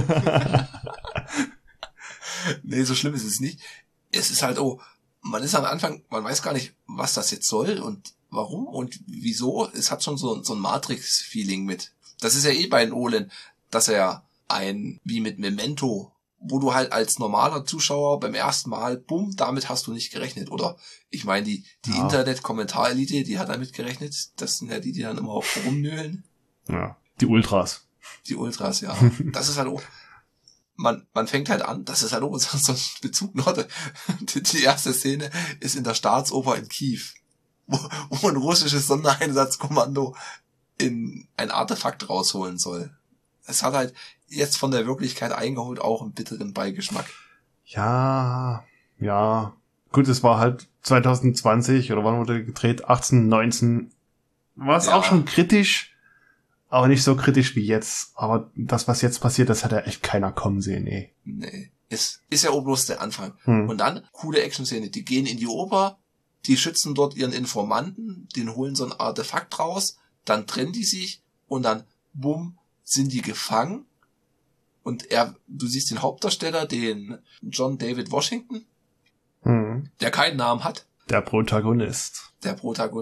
[SPEAKER 1] Nee, so schlimm ist es nicht. Es ist halt, oh, man ist am Anfang, man weiß gar nicht, was das jetzt soll und warum und wieso. Es hat schon so, so ein Matrix-Feeling mit. Das ist ja eh bei Nolan, dass er ein, wie mit Memento, wo du halt als normaler Zuschauer beim ersten Mal, bumm, damit hast du nicht gerechnet. Oder ich meine, die, die
[SPEAKER 2] Ja.
[SPEAKER 1] Internet-Kommentarelite, die hat damit gerechnet. Das sind ja die, die dann immer rumnöhlen.
[SPEAKER 2] Ja. Die Ultras.
[SPEAKER 1] Die Ultras, ja. Das ist halt auch, man, man fängt halt an, das ist halt auch so ein Bezug noch. Die, die erste Szene ist in der Staatsoper in Kiew, wo, wo ein russisches Sondereinsatzkommando in ein Artefakt rausholen soll. Es hat halt jetzt von der Wirklichkeit eingeholt auch einen bitteren Beigeschmack.
[SPEAKER 2] Ja, ja. Gut, es war halt zwanzig zwanzig oder wann wurde gedreht? achtzehn, neunzehn. War es
[SPEAKER 1] Ja.
[SPEAKER 2] auch schon kritisch, aber nicht so kritisch wie jetzt. Aber das, was jetzt passiert, das hat ja echt keiner kommen sehen, ey.
[SPEAKER 1] Nee, ist, ist ja auch bloß der Anfang.
[SPEAKER 2] Hm.
[SPEAKER 1] Und dann, coole Action-Szene, die gehen in die Oper, die schützen dort ihren Informanten, den holen so ein Artefakt raus, dann trennen die sich und dann, bumm, sind die gefangen. Und er, du siehst den Hauptdarsteller, den John David Washington,
[SPEAKER 2] Hm.
[SPEAKER 1] der keinen Namen hat,
[SPEAKER 2] Der Protagonist.
[SPEAKER 1] der Protagonist,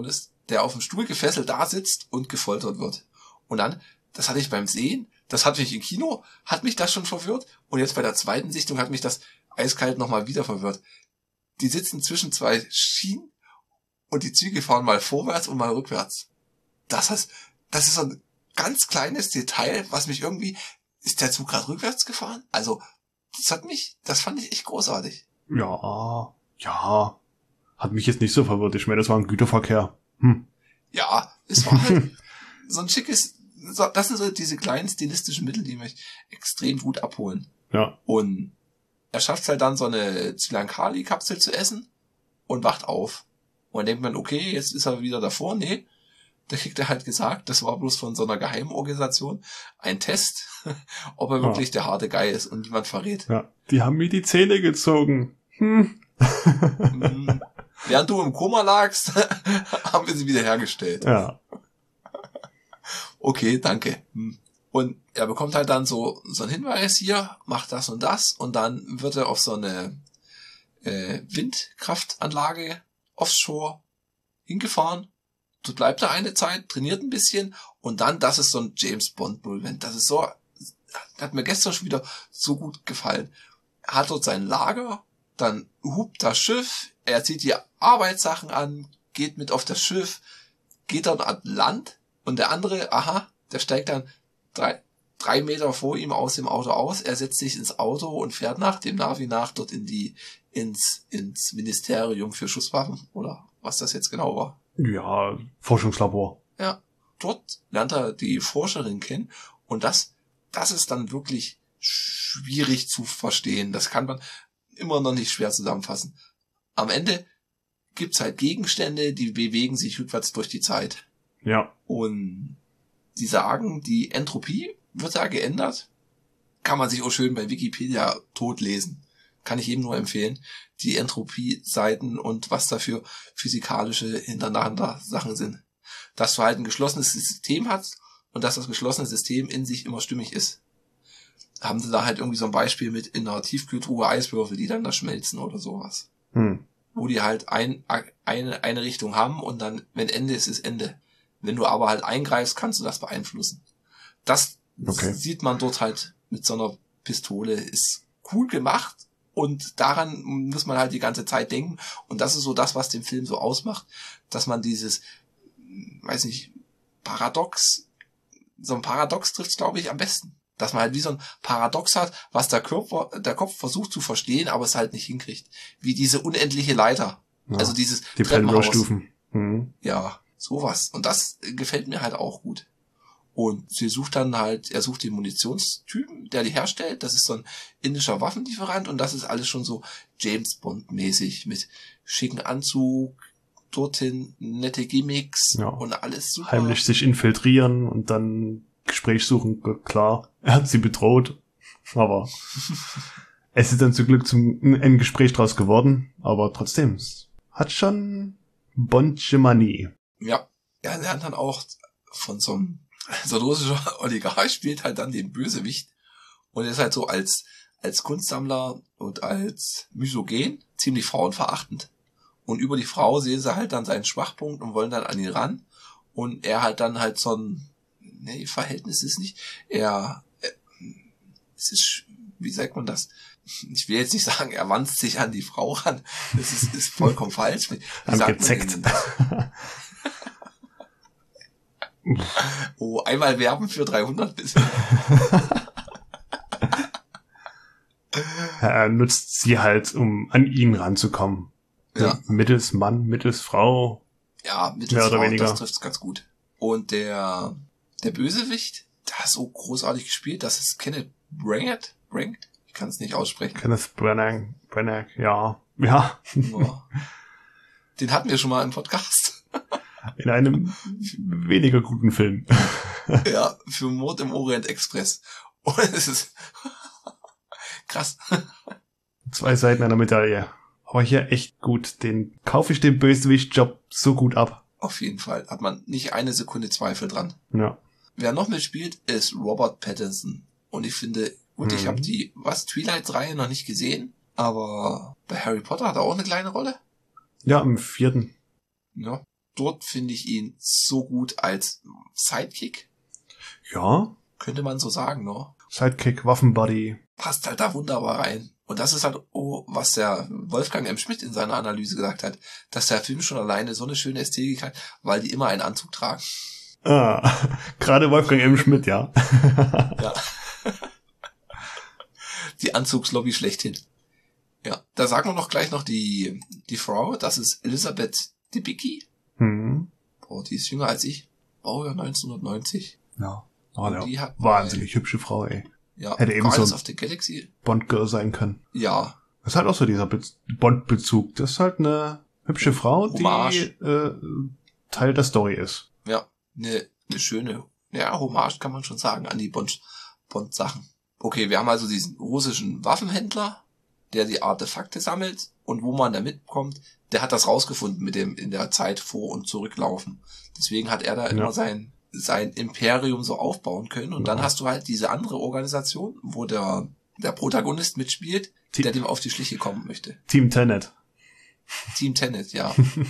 [SPEAKER 1] der auf dem Stuhl gefesselt da sitzt und gefoltert wird. Und dann, das hatte ich beim Sehen, das hatte ich im Kino, hat mich das schon verwirrt. Und jetzt bei der zweiten Sichtung hat mich das eiskalt nochmal wieder verwirrt. Die sitzen zwischen zwei Schienen und die Züge fahren mal vorwärts und mal rückwärts. Das ist, das ist so ein ganz kleines Detail, was mich irgendwie, ist der Zug gerade rückwärts gefahren? Also, das hat mich, das fand ich echt großartig.
[SPEAKER 2] Ja, ja. Hat mich jetzt nicht so verwirrt. Ich meine, das war ein Güterverkehr. Hm.
[SPEAKER 1] Ja, es war halt so ein schickes, das sind so diese kleinen stilistischen Mittel, die mich extrem gut abholen.
[SPEAKER 2] Ja.
[SPEAKER 1] Und er schafft es halt dann, so eine Zyankali-Kapsel zu essen und wacht auf. Und dann denkt man, okay, jetzt ist er wieder davor. Nee, da kriegt er halt gesagt, das war bloß von so einer Geheimorganisation ein Test, ob er wirklich ja. der harte Guy ist und niemand verrät.
[SPEAKER 2] Ja, die haben mir die Zähne gezogen. Hm.
[SPEAKER 1] Mhm. Während du im Koma lagst, haben wir sie wieder hergestellt.
[SPEAKER 2] Ja.
[SPEAKER 1] Okay, danke. Und er bekommt halt dann so, so einen Hinweis hier, macht das und das, und dann wird er auf so eine äh, Windkraftanlage offshore hingefahren. Dort bleibt er eine Zeit, trainiert ein bisschen, und dann, das ist so ein James Bond Moment. Das ist so, hat mir gestern schon wieder so gut gefallen. Er hat dort sein Lager, dann hupt das Schiff, er zieht die Arbeitssachen an, geht mit auf das Schiff, geht dann an Land, und der andere, aha, der steigt dann drei, drei Meter vor ihm aus dem Auto aus, er setzt sich ins Auto und fährt nach dem Navi nach, dort in die, ins, ins Ministerium für Schusswaffen, oder was das jetzt genau war.
[SPEAKER 2] Ja, Forschungslabor.
[SPEAKER 1] Ja, dort lernt er die Forscherin kennen, und das, das ist dann wirklich schwierig zu verstehen. Das kann man immer noch nicht schwer zusammenfassen. Am Ende gibt's halt Gegenstände, die bewegen sich rückwärts durch die Zeit.
[SPEAKER 2] Ja.
[SPEAKER 1] Und die sagen, die Entropie wird da geändert. Kann man sich auch schön bei Wikipedia totlesen. Kann ich eben nur empfehlen. Die Entropie-Seiten und was da für physikalische hintereinander Sachen sind. Dass du halt ein geschlossenes System hast und dass das geschlossene System in sich immer stimmig ist. Haben sie da halt irgendwie so ein Beispiel mit in einer Tiefkühltruhe Eiswürfel, die dann da schmelzen oder sowas.
[SPEAKER 2] Hm.
[SPEAKER 1] Wo die halt ein, eine, eine Richtung haben und dann, wenn Ende ist, ist Ende. Wenn du aber halt eingreifst, kannst du das beeinflussen. Das okay. Sieht man dort halt mit so einer Pistole. Ist cool gemacht, und daran muss man halt die ganze Zeit denken. Und das ist so das, was den Film so ausmacht, dass man dieses, weiß nicht, Paradox, so ein Paradox trifft's, glaube ich, am besten. Dass man halt wie so ein Paradox hat, was der Körper, der Kopf versucht zu verstehen, aber es halt nicht hinkriegt. Wie diese unendliche Leiter. Ja, also dieses
[SPEAKER 2] die Treppenhausstufen. Mhm.
[SPEAKER 1] Ja, sowas. Und das gefällt mir halt auch gut. Und sie sucht dann halt, er sucht den Munitionstypen, der die herstellt. Das ist so ein indischer Waffenlieferant, und das ist alles schon so James Bond mäßig mit schicken Anzug, dorthin nette Gimmicks ja. und alles super.
[SPEAKER 2] Heimlich sich infiltrieren und dann Gespräch suchen, klar. Er hat sie bedroht, aber es ist dann zum Glück zum, ein Gespräch draus geworden, aber trotzdem, es hat schon Bond-Money.
[SPEAKER 1] Ja, er lernt dann auch von so einem, so ein russischer Oligarch spielt halt dann den Bösewicht, und er ist halt so als, als Kunstsammler und als misogen ziemlich frauenverachtend. Und über die Frau sehen sie halt dann seinen Schwachpunkt und wollen dann an ihn ran, und er halt dann halt so ein, nee, Verhältnis ist nicht, er, er es ist, wie sagt man das? Ich will jetzt nicht sagen, er wanzt sich an die Frau ran. Das ist, ist vollkommen falsch.
[SPEAKER 2] Angezeckt.
[SPEAKER 1] Oh, einmal werben für dreihundert bitte.
[SPEAKER 2] Er nutzt sie halt, um an ihn ranzukommen.
[SPEAKER 1] Ja.
[SPEAKER 2] Mittels Mann, mittels Frau.
[SPEAKER 1] Ja, mittels
[SPEAKER 2] mehr oder
[SPEAKER 1] Frau,
[SPEAKER 2] weniger.
[SPEAKER 1] Das trifft's ganz gut. Und der, der Bösewicht, der ist so großartig gespielt, das ist Kenneth Branagh. Branagh? Ich kann es nicht aussprechen.
[SPEAKER 2] Kenneth Branagh, Branagh, ja. Ja.
[SPEAKER 1] Den hatten wir schon mal im Podcast.
[SPEAKER 2] In einem weniger guten Film.
[SPEAKER 1] Ja, für Mord im Orient Express. Und es ist krass.
[SPEAKER 2] Zwei Seiten einer Medaille. Aber hier echt gut. Den kaufe ich den Bösewicht-Job so gut ab.
[SPEAKER 1] Auf jeden Fall. Hat man nicht eine Sekunde Zweifel dran.
[SPEAKER 2] Ja.
[SPEAKER 1] Wer noch mitspielt, ist Robert Pattinson. Und ich finde, gut, mhm. ich habe die, was, Twilight-Reihe noch nicht gesehen. Aber bei Harry Potter hat er auch eine kleine Rolle.
[SPEAKER 2] Ja, im vierten.
[SPEAKER 1] Ja. dort finde ich ihn so gut als Sidekick.
[SPEAKER 2] Ja.
[SPEAKER 1] Könnte man so sagen, ne?
[SPEAKER 2] Sidekick, Waffenbuddy.
[SPEAKER 1] Passt halt da wunderbar rein. Und das ist halt, oh, was der Wolfgang M. Schmidt in seiner Analyse gesagt hat, dass der Film schon alleine so eine schöne Ästhetik hat, weil die immer einen Anzug tragen.
[SPEAKER 2] Ah, gerade Wolfgang M. Schmidt, ja.
[SPEAKER 1] Ja. Die Anzugslobby schlechthin. Ja, da sagen wir noch gleich noch die, die Frau, das ist Elisabeth Debicki.
[SPEAKER 2] Mhm.
[SPEAKER 1] Boah, die ist jünger als ich. Baujahr neunzehnhundertneunzig.
[SPEAKER 2] Ja. Oh, ja.
[SPEAKER 1] Die hat
[SPEAKER 2] wahnsinnig äh, hübsche Frau, ey.
[SPEAKER 1] Ja,
[SPEAKER 2] hätte eben so
[SPEAKER 1] Guardians of the Galaxy.
[SPEAKER 2] Bond-Girl sein können.
[SPEAKER 1] Ja.
[SPEAKER 2] Das ist halt auch so dieser Be- Bond-Bezug. Das ist halt eine hübsche Frau,
[SPEAKER 1] Hommage.
[SPEAKER 2] die äh, Teil der Story ist.
[SPEAKER 1] Ja, eine, eine schöne, ja, Hommage kann man schon sagen an die Bond, Bond-Sachen. Okay, wir haben also diesen russischen Waffenhändler, der die Artefakte sammelt und wo man da mitkommt, der hat das rausgefunden mit dem in der Zeit vor- und zurücklaufen. Deswegen hat er da immer
[SPEAKER 2] Ja.
[SPEAKER 1] sein sein Imperium so aufbauen können. Und dann
[SPEAKER 2] Ja.
[SPEAKER 1] hast du halt diese andere Organisation, wo der der Protagonist mitspielt,
[SPEAKER 2] Team-
[SPEAKER 1] der dem auf die Schliche kommen möchte.
[SPEAKER 2] Team Tenet.
[SPEAKER 1] Team Tenet, ja.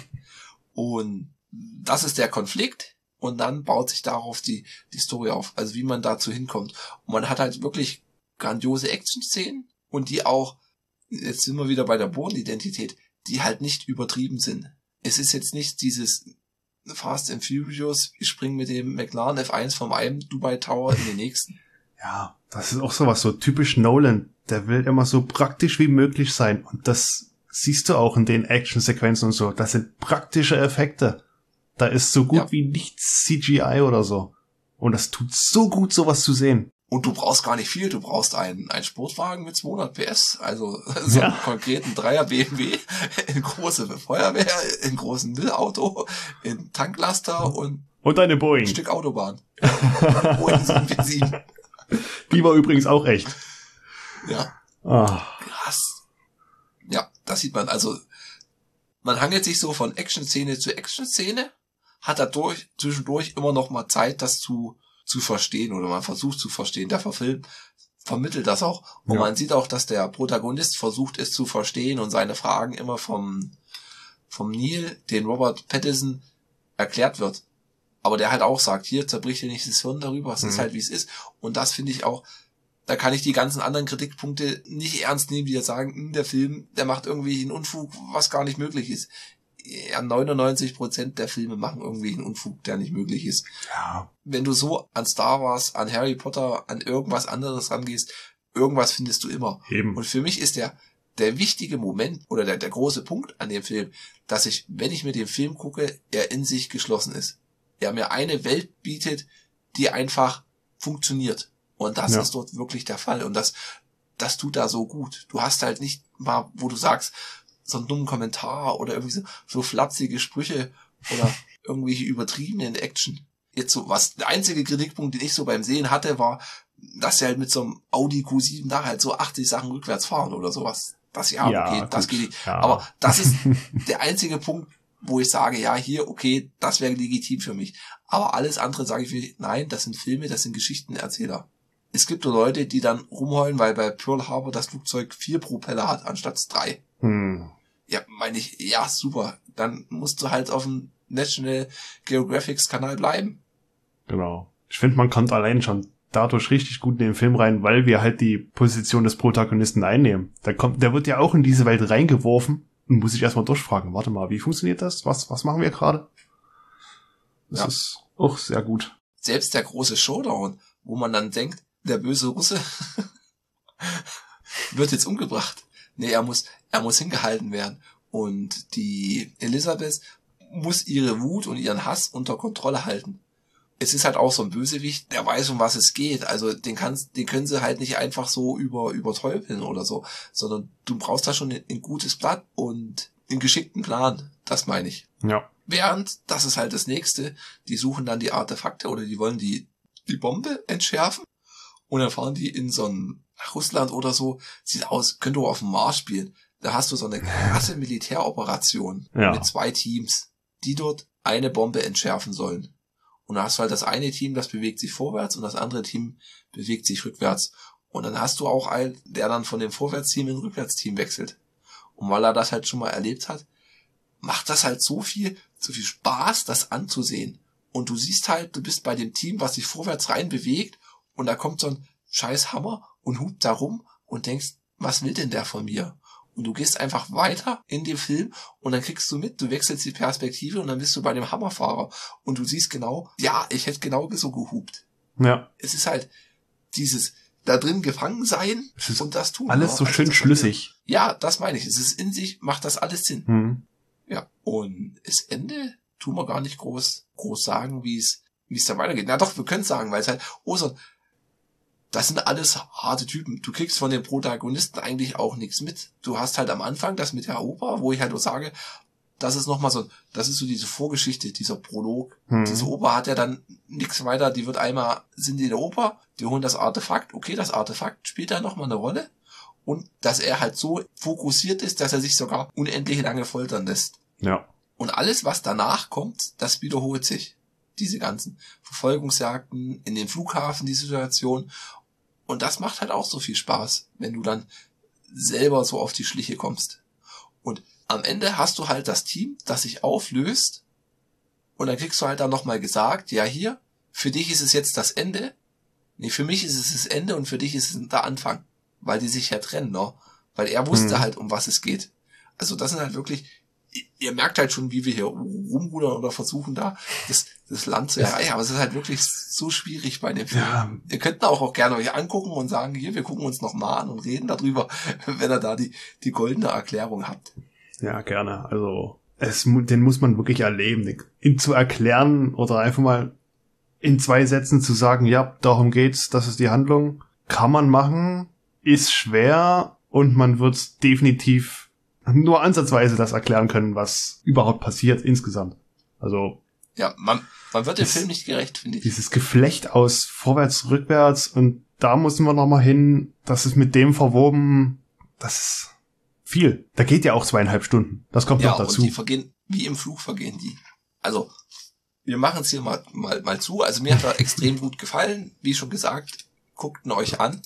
[SPEAKER 1] Und das ist der Konflikt. Und dann baut sich darauf die die Story auf. Also wie man dazu hinkommt. Und man hat halt wirklich grandiose Action-Szenen und die auch, jetzt sind wir wieder bei der Bourne-Identität, die halt nicht übertrieben sind. Es ist jetzt nicht dieses Fast and Furious, ich spring mit dem McLaren F eins vom einen Dubai Tower in den nächsten.
[SPEAKER 2] Ja, das ist auch sowas, so typisch Nolan. Der will immer so praktisch wie möglich sein. Und das siehst du auch in den Actionsequenzen und so. Das sind praktische Effekte. Da ist so gut
[SPEAKER 1] Ja.
[SPEAKER 2] wie nichts C G I oder so. Und das tut so gut, sowas zu sehen.
[SPEAKER 1] Und du brauchst gar nicht viel, du brauchst einen, einen Sportwagen mit zweihundert P S, also so
[SPEAKER 2] Ja.
[SPEAKER 1] einen konkreten Dreier B M W, in große Feuerwehr, in großen Müllauto, in Tanklaster und
[SPEAKER 2] Und eine
[SPEAKER 1] ein
[SPEAKER 2] Boeing.
[SPEAKER 1] Stück Autobahn. Boeing sieben vier sieben.
[SPEAKER 2] Die war übrigens auch echt.
[SPEAKER 1] Ja,
[SPEAKER 2] Ah,
[SPEAKER 1] krass. Ja, das sieht man. Also, man hangelt sich so von Action-Szene zu Action-Szene, hat dadurch zwischendurch immer noch mal Zeit, das zu zu verstehen oder man versucht zu verstehen. Der Film vermittelt das auch. Und
[SPEAKER 2] Ja.
[SPEAKER 1] man sieht auch, dass der Protagonist versucht, es zu verstehen und seine Fragen immer vom vom Neil, den Robert Pattinson, erklärt wird. Aber der halt auch sagt, hier zerbricht dir nicht das Hirn darüber, es ist
[SPEAKER 2] Mhm.
[SPEAKER 1] halt wie es ist. Und das finde ich auch, da kann ich die ganzen anderen Kritikpunkte nicht ernst nehmen, die jetzt sagen, hm, der Film, der macht irgendwie einen Unfug, was gar nicht möglich ist. Ja, neunundneunzig Prozent der Filme machen irgendwie einen Unfug, der nicht möglich ist.
[SPEAKER 2] ja.
[SPEAKER 1] Wenn du so an Star Wars, an Harry Potter, an irgendwas anderes rangehst, irgendwas findest du immer.
[SPEAKER 2] Eben.
[SPEAKER 1] Und für mich ist der der wichtige Moment oder der, der große Punkt an dem Film, dass ich, wenn ich mir den Film gucke, er in sich geschlossen ist. Er mir eine Welt bietet, die einfach funktioniert. Und das
[SPEAKER 2] Ja.
[SPEAKER 1] ist dort wirklich der Fall. Und das, das tut da so gut. Du hast halt nicht mal, wo du sagst, so einen dummen Kommentar oder irgendwie so, so flapsige Sprüche oder irgendwelche übertriebenen Action. Jetzt so, was, der einzige Kritikpunkt, den ich so beim Sehen hatte, war, dass sie halt mit so einem Audi Q sieben da halt so achtzig Sachen rückwärts fahren oder sowas. Das, ja,
[SPEAKER 2] Ja,
[SPEAKER 1] okay, das
[SPEAKER 2] gut.
[SPEAKER 1] geht nicht.
[SPEAKER 2] Ja.
[SPEAKER 1] Aber das ist der einzige Punkt, wo ich sage, ja, hier, okay, das wäre legitim für mich. Aber alles andere sage ich mir, nein, das sind Filme, das sind Geschichtenerzähler. Es gibt so Leute, die dann rumheulen, weil bei Pearl Harbor das Flugzeug vier Propeller hat, anstatt drei.
[SPEAKER 2] Hm.
[SPEAKER 1] Ja, meine ich, ja, super. Dann musst du halt auf dem National Geographics Kanal bleiben.
[SPEAKER 2] Genau. Ich finde, man kommt allein schon dadurch richtig gut in den Film rein, weil wir halt die Position des Protagonisten einnehmen. Der kommt, der wird ja auch in diese Welt reingeworfen und muss sich erstmal durchfragen, warte mal, wie funktioniert das? Was, was machen wir gerade? Das
[SPEAKER 1] Ja.
[SPEAKER 2] ist auch sehr gut.
[SPEAKER 1] Selbst der große Showdown, wo man dann denkt, der böse Russe wird jetzt umgebracht. Nee, er muss, er muss hingehalten werden. Und die Elisabeth muss ihre Wut und ihren Hass unter Kontrolle halten. Es ist halt auch so ein Bösewicht, der weiß, um was es geht. Also den kannst, den können sie halt nicht einfach so über übertäubeln oder so, sondern du brauchst da schon ein, ein gutes Blatt und einen geschickten Plan. Das meine ich.
[SPEAKER 2] Ja.
[SPEAKER 1] Während, das ist halt das Nächste, die suchen dann die Artefakte oder die wollen die die Bombe entschärfen und dann fahren die in so ein Russland oder so. Sieht aus, könnte auch auf dem Mars spielen. Da hast du so eine krasse Militäroperation
[SPEAKER 2] Ja.
[SPEAKER 1] mit zwei Teams, die dort eine Bombe entschärfen sollen. Und da hast du halt das eine Team, das bewegt sich vorwärts und das andere Team bewegt sich rückwärts. Und dann hast du auch einen, der dann von dem Vorwärtsteam in ein Rückwärtsteam wechselt. Und weil er das halt schon mal erlebt hat, macht das halt so viel so viel Spaß, das anzusehen. Und du siehst halt, du bist bei dem Team, was sich vorwärts rein bewegt und da kommt so ein scheiß Hammer und hupt da rum und denkst, was will denn der von mir? Und du gehst einfach weiter in dem Film und dann kriegst du mit, du wechselst die Perspektive und dann bist du bei dem Hammerfahrer und du siehst genau, ja, ich hätte genau so gehupt.
[SPEAKER 2] Ja.
[SPEAKER 1] Es ist halt dieses da drin gefangen sein und das tun.
[SPEAKER 2] Alles
[SPEAKER 1] ja.
[SPEAKER 2] so
[SPEAKER 1] also
[SPEAKER 2] schön schlüssig.
[SPEAKER 1] Ja, das meine ich. Es ist in sich, macht das alles Sinn.
[SPEAKER 2] Hm.
[SPEAKER 1] Ja. Und das Ende tun wir gar nicht groß, groß sagen, wie es, wie es da weitergeht. Na doch, wir können es sagen, weil es halt, oh, so, das sind alles harte Typen. Du kriegst von den Protagonisten eigentlich auch nichts mit. Du hast halt am Anfang das mit der Oper, wo ich halt auch sage, das ist nochmal so, das ist so diese Vorgeschichte, dieser Prolog. Hm. Diese Oper hat ja dann nichts weiter, die wird einmal, sind die in der Oper, die holen das Artefakt, okay, das Artefakt spielt da nochmal eine Rolle. Und dass er halt so fokussiert ist, dass er sich sogar unendlich lange foltern lässt.
[SPEAKER 2] Ja.
[SPEAKER 1] Und alles, was danach kommt, das wiederholt sich. Diese ganzen Verfolgungsjagden in den Flughafen, die Situation. Und das macht halt auch so viel Spaß, wenn du dann selber so auf die Schliche kommst. Und am Ende hast du halt das Team, das sich auflöst. Und dann kriegst du halt dann nochmal gesagt, ja hier, für dich ist es jetzt das Ende. Nee, für mich ist es das Ende und für dich ist es der Anfang. Weil die sich ja trennen, ne? Weil er wusste hm. halt, um was es geht. Also das sind halt wirklich, ihr merkt halt schon, wie wir hier rumrudern oder versuchen da, das, das Land zu erreichen. Aber es ist halt wirklich so schwierig bei dem Film. Ja. Ihr könnt auch, auch gerne euch angucken und sagen, hier, wir gucken uns noch mal an und reden darüber, wenn ihr da die, die goldene Erklärung habt.
[SPEAKER 2] Ja, gerne. Also, es, den muss man wirklich erleben. Ihn zu erklären oder einfach mal in zwei Sätzen zu sagen, ja, darum geht's, das ist die Handlung, kann man machen, ist schwer und man wird definitiv nur ansatzweise das erklären können, was überhaupt passiert insgesamt. Also
[SPEAKER 1] ja, man, man wird dem Film nicht gerecht, finde ich.
[SPEAKER 2] Dieses Geflecht aus vorwärts, rückwärts und da müssen wir nochmal hin, das ist mit dem verwoben, das ist viel. Da geht ja auch zweieinhalb Stunden. Das kommt
[SPEAKER 1] ja,
[SPEAKER 2] noch dazu.
[SPEAKER 1] Und die vergehen, wie im Flug vergehen die. Also, wir machen es hier mal, mal, mal zu. Also mir hat er extrem gut gefallen. Wie schon gesagt, guckt ihn euch an.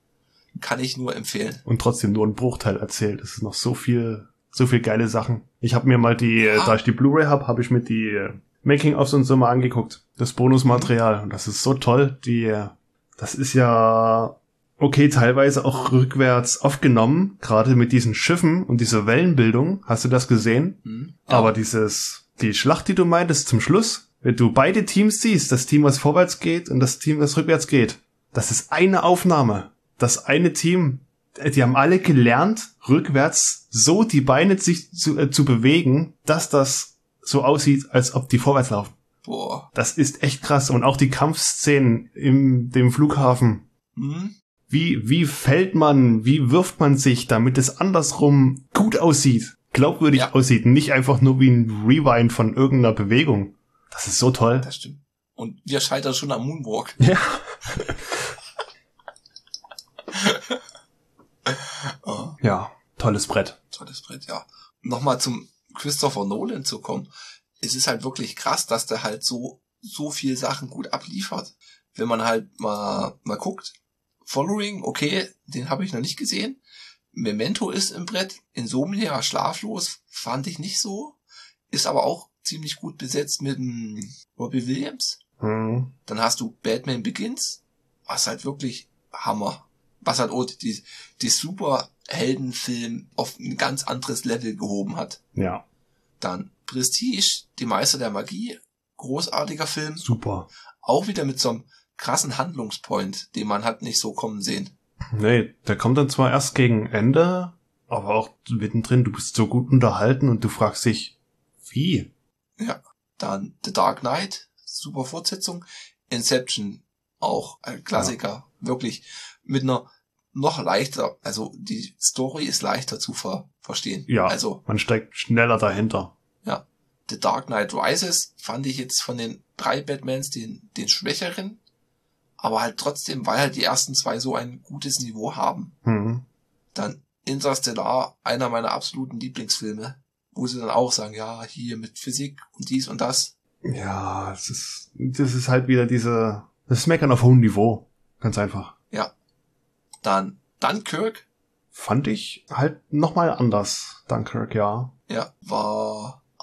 [SPEAKER 1] Kann ich nur empfehlen.
[SPEAKER 2] Und trotzdem nur ein Bruchteil erzählt. Es ist noch so viel, so viel geile Sachen. Ich habe mir mal die, ja. da ich die Blu-ray habe, habe ich mir die Making-ofs und so mal angeguckt. Das Bonusmaterial. Und das ist so toll. Die, das ist ja okay, teilweise auch rückwärts aufgenommen. Gerade mit diesen Schiffen und dieser Wellenbildung. Hast du das gesehen? Mhm. Ja. Aber dieses, die Schlacht, die du meintest zum Schluss, wenn du beide Teams siehst, das Team, was vorwärts geht und das Team, das rückwärts geht, das ist eine Aufnahme. Das eine Team, die haben alle gelernt, rückwärts so die Beine sich zu, äh, zu bewegen, dass das so aussieht, als ob die vorwärts laufen.
[SPEAKER 1] Boah.
[SPEAKER 2] Das ist echt krass. Und auch die Kampfszenen im dem Flughafen.
[SPEAKER 1] Mhm.
[SPEAKER 2] Wie, wie fällt man, wie wirft man sich, damit es andersrum gut aussieht, glaubwürdig ja. aussieht, nicht einfach nur wie ein Rewind von irgendeiner Bewegung. Das ist so toll.
[SPEAKER 1] Das stimmt. Und wir scheitern schon am Moonwalk.
[SPEAKER 2] Ja.
[SPEAKER 1] oh.
[SPEAKER 2] Ja, tolles Brett.
[SPEAKER 1] Tolles Brett, ja. Nochmal zum Christopher Nolan zu kommen. Es ist halt wirklich krass, dass der halt so, so viel Sachen gut abliefert. Wenn man halt mal, mal guckt. Following, okay, den habe ich noch nicht gesehen. Memento ist im Brett. Insomnia, Schlaflos, fand ich nicht so. Ist aber auch ziemlich gut besetzt mit dem Robbie Williams.
[SPEAKER 2] Mhm.
[SPEAKER 1] Dann hast du Batman Begins, was halt wirklich Hammer. Was halt auch die, die Superheldenfilm auf ein ganz anderes Level gehoben hat.
[SPEAKER 2] Ja.
[SPEAKER 1] Dann Prestige, die Meister der Magie, großartiger Film.
[SPEAKER 2] Super.
[SPEAKER 1] Auch wieder mit so einem krassen Handlungspoint, den man hat nicht so kommen sehen.
[SPEAKER 2] Nee, der kommt dann zwar erst gegen Ende, aber auch mittendrin, du bist so gut unterhalten und du fragst dich, wie?
[SPEAKER 1] Ja. Dann The Dark Knight, super Fortsetzung. Inception, auch ein Klassiker. Ja. Wirklich mit einer noch leichter, also die Story ist leichter zu ver- verstehen.
[SPEAKER 2] Ja,
[SPEAKER 1] also
[SPEAKER 2] man steckt schneller dahinter.
[SPEAKER 1] Ja. The Dark Knight Rises fand ich jetzt von den drei Batmans den, den schwächeren. Aber halt trotzdem, weil halt die ersten zwei so ein gutes Niveau haben.
[SPEAKER 2] Mhm.
[SPEAKER 1] Dann Interstellar, einer meiner absoluten Lieblingsfilme, wo sie dann auch sagen, ja, hier mit Physik und dies und das.
[SPEAKER 2] Ja, es ist, das ist halt wieder diese, das Meckern auf hohem Niveau. Ganz einfach.
[SPEAKER 1] Ja. Dann Dunkirk.
[SPEAKER 2] Fand ich halt nochmal anders, Dunkirk, ja.
[SPEAKER 1] Ja, war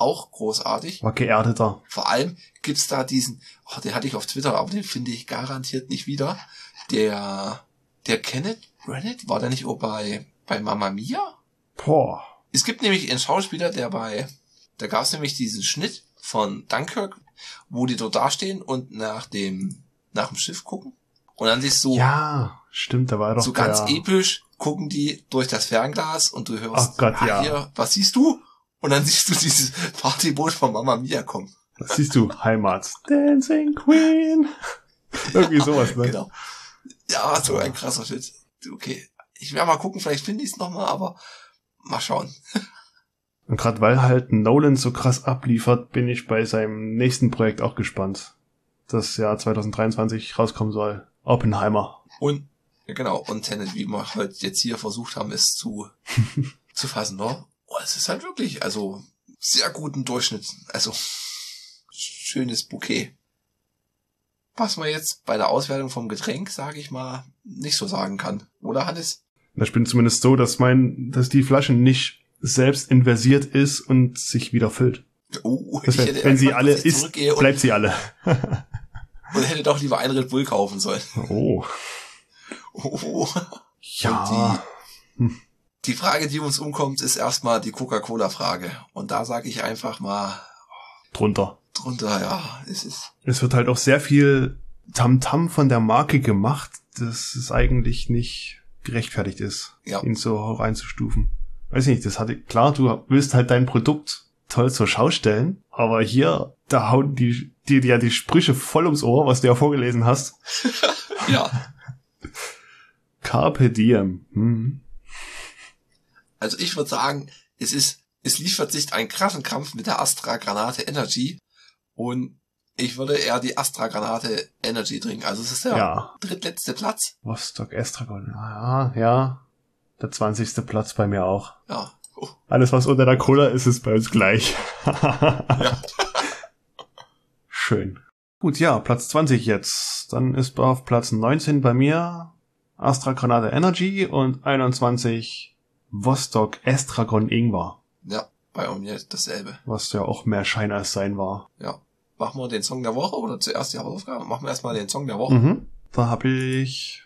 [SPEAKER 1] auch großartig.
[SPEAKER 2] War geerdeter.
[SPEAKER 1] Vor allem gibt's da diesen, oh, den hatte ich auf Twitter, aber den finde ich garantiert nicht wieder. Der, der Kenneth Branagh, war der nicht auch bei, bei Mamma Mia?
[SPEAKER 2] Boah.
[SPEAKER 1] Es gibt nämlich einen Schauspieler, der bei, da gab's nämlich diesen Schnitt von Dunkirk, wo die dort dastehen und nach dem, nach dem Schiff gucken. Und dann siehst du,
[SPEAKER 2] ja, stimmt, da war doch
[SPEAKER 1] so ganz
[SPEAKER 2] der...
[SPEAKER 1] episch, gucken die durch das Fernglas und du hörst,
[SPEAKER 2] Ach Gott,
[SPEAKER 1] ah,
[SPEAKER 2] ja.
[SPEAKER 1] hier, was siehst du? Und dann siehst du dieses Partyboot von Mamma Mia kommen.
[SPEAKER 2] Was siehst du? Heimat. Dancing Queen. Irgendwie sowas, ne?
[SPEAKER 1] Genau. Ja, so ein krasser Shit. Okay. Ich werde mal gucken, vielleicht finde ich es nochmal, aber mal schauen.
[SPEAKER 2] Und gerade weil halt Nolan so krass abliefert, bin ich bei seinem nächsten Projekt auch gespannt. Das Jahr zwanzig dreiundzwanzig rauskommen soll. Oppenheimer.
[SPEAKER 1] Und, ja genau, und Tenet, wie wir halt jetzt hier versucht haben, es zu, zu fassen, ne? Oh, es ist halt wirklich, also, sehr guten Durchschnitt. Also, schönes Bouquet. Was man jetzt bei der Auswertung vom Getränk, sage ich mal, nicht so sagen kann. Oder, Hannes?
[SPEAKER 2] Ich bin zumindest so, dass mein, dass die Flasche nicht selbst inversiert ist und sich wieder füllt.
[SPEAKER 1] Oh,
[SPEAKER 2] Das
[SPEAKER 1] ich
[SPEAKER 2] heißt,
[SPEAKER 1] hätte
[SPEAKER 2] wenn sie
[SPEAKER 1] einfach,
[SPEAKER 2] alle
[SPEAKER 1] dass ich
[SPEAKER 2] ist,
[SPEAKER 1] zurückgehe und,
[SPEAKER 2] bleibt sie alle.
[SPEAKER 1] und hätte doch lieber einen Red Bull kaufen sollen.
[SPEAKER 2] Oh.
[SPEAKER 1] Oh.
[SPEAKER 2] Ja.
[SPEAKER 1] Und die, die Frage, die uns umkommt, ist erstmal die Coca-Cola-Frage. Und da sage ich einfach mal
[SPEAKER 2] Drunter.
[SPEAKER 1] drunter, ja, es ist.
[SPEAKER 2] Es wird halt auch sehr viel Tamtam von der Marke gemacht, dass es eigentlich nicht gerechtfertigt ist,
[SPEAKER 1] Ja.
[SPEAKER 2] ihn so hoch einzustufen. Weiß nicht, das hatte, klar, du willst halt dein Produkt toll zur Schau stellen, aber hier, da hauen die, die, die ja die Sprüche voll ums Ohr, was du ja vorgelesen hast.
[SPEAKER 1] Ja.
[SPEAKER 2] Carpe diem. Hm.
[SPEAKER 1] Also ich würde sagen, es ist, es liefert sich einen krassen Kampf mit der Astra Granate Energy und ich würde eher die Astra Granate Energy trinken. Also es ist der
[SPEAKER 2] Ja.
[SPEAKER 1] drittletzte Platz.
[SPEAKER 2] Rostock Estragon. Ja, ja. Der zwanzigste Platz bei mir auch.
[SPEAKER 1] Ja. Oh.
[SPEAKER 2] Alles, was unter der Cola ist, ist bei uns gleich.
[SPEAKER 1] Ja.
[SPEAKER 2] Schön. Gut, ja, Platz zwanzig jetzt. Dann ist auf Platz neunzehn bei mir Astra Granate Energy und einundzwanzig Vostok Estragon Ingwer.
[SPEAKER 1] Ja, bei mir dasselbe.
[SPEAKER 2] Was ja auch mehr Schein als Sein war.
[SPEAKER 1] Ja. Machen wir den Song der Woche oder zuerst die Hausaufgabe? Machen wir erstmal den Song der Woche.
[SPEAKER 2] Mhm. Da habe ich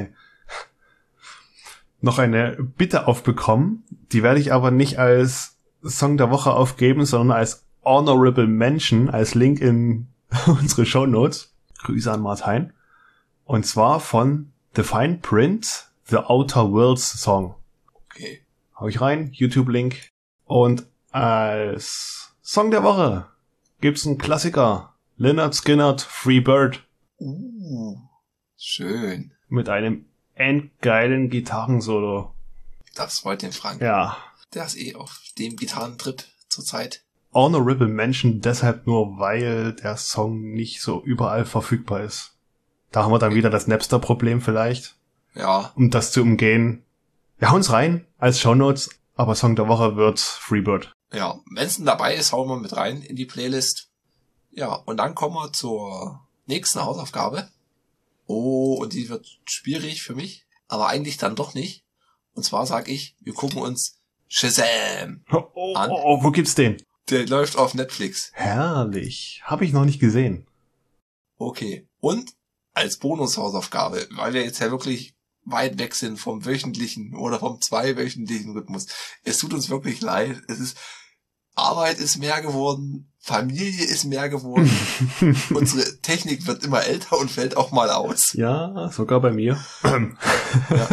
[SPEAKER 2] noch eine Bitte aufbekommen. Die werde ich aber nicht als Song der Woche aufgeben, sondern als Honorable Mention, als Link in unsere Shownotes. Grüße an Martin. Und zwar von The Fine Print, The Outer Worlds Song.
[SPEAKER 1] Okay.
[SPEAKER 2] Hau ich rein, YouTube-Link. Und als Song der Woche gibt's einen Klassiker. Lynyrd Skynyrd, Free Bird.
[SPEAKER 1] Uh, schön.
[SPEAKER 2] Mit einem endgeilen Gitarrensolo.
[SPEAKER 1] Das freut den Frank.
[SPEAKER 2] Ja.
[SPEAKER 1] Der ist eh auf dem Gitarrentrip zurzeit.
[SPEAKER 2] Honorable Mention deshalb nur, weil der Song nicht so überall verfügbar ist. Da haben wir dann wieder das Napster-Problem vielleicht.
[SPEAKER 1] Ja.
[SPEAKER 2] Um das zu umgehen. Wir hauen's rein als Shownotes, aber Song der Woche wird Freebird.
[SPEAKER 1] Ja, wenn's denn dabei ist, hauen wir mit rein in die Playlist. Ja, und dann kommen wir zur nächsten Hausaufgabe. Oh, und die wird schwierig für mich, aber eigentlich dann doch nicht. Und zwar sag ich, wir gucken uns Shazam
[SPEAKER 2] Oh, oh,
[SPEAKER 1] an.
[SPEAKER 2] oh, wo gibt's den?
[SPEAKER 1] Der läuft auf Netflix.
[SPEAKER 2] Herrlich. Habe ich noch nicht gesehen.
[SPEAKER 1] Okay. Und als Bonus-Hausaufgabe, weil wir jetzt ja wirklich weit weg sind vom wöchentlichen oder vom zweiwöchentlichen Rhythmus. Es tut uns wirklich leid. Es ist, Arbeit ist mehr geworden, Familie ist mehr geworden. Unsere Technik wird immer älter und fällt auch mal aus.
[SPEAKER 2] Ja, sogar bei mir.
[SPEAKER 1] Ja.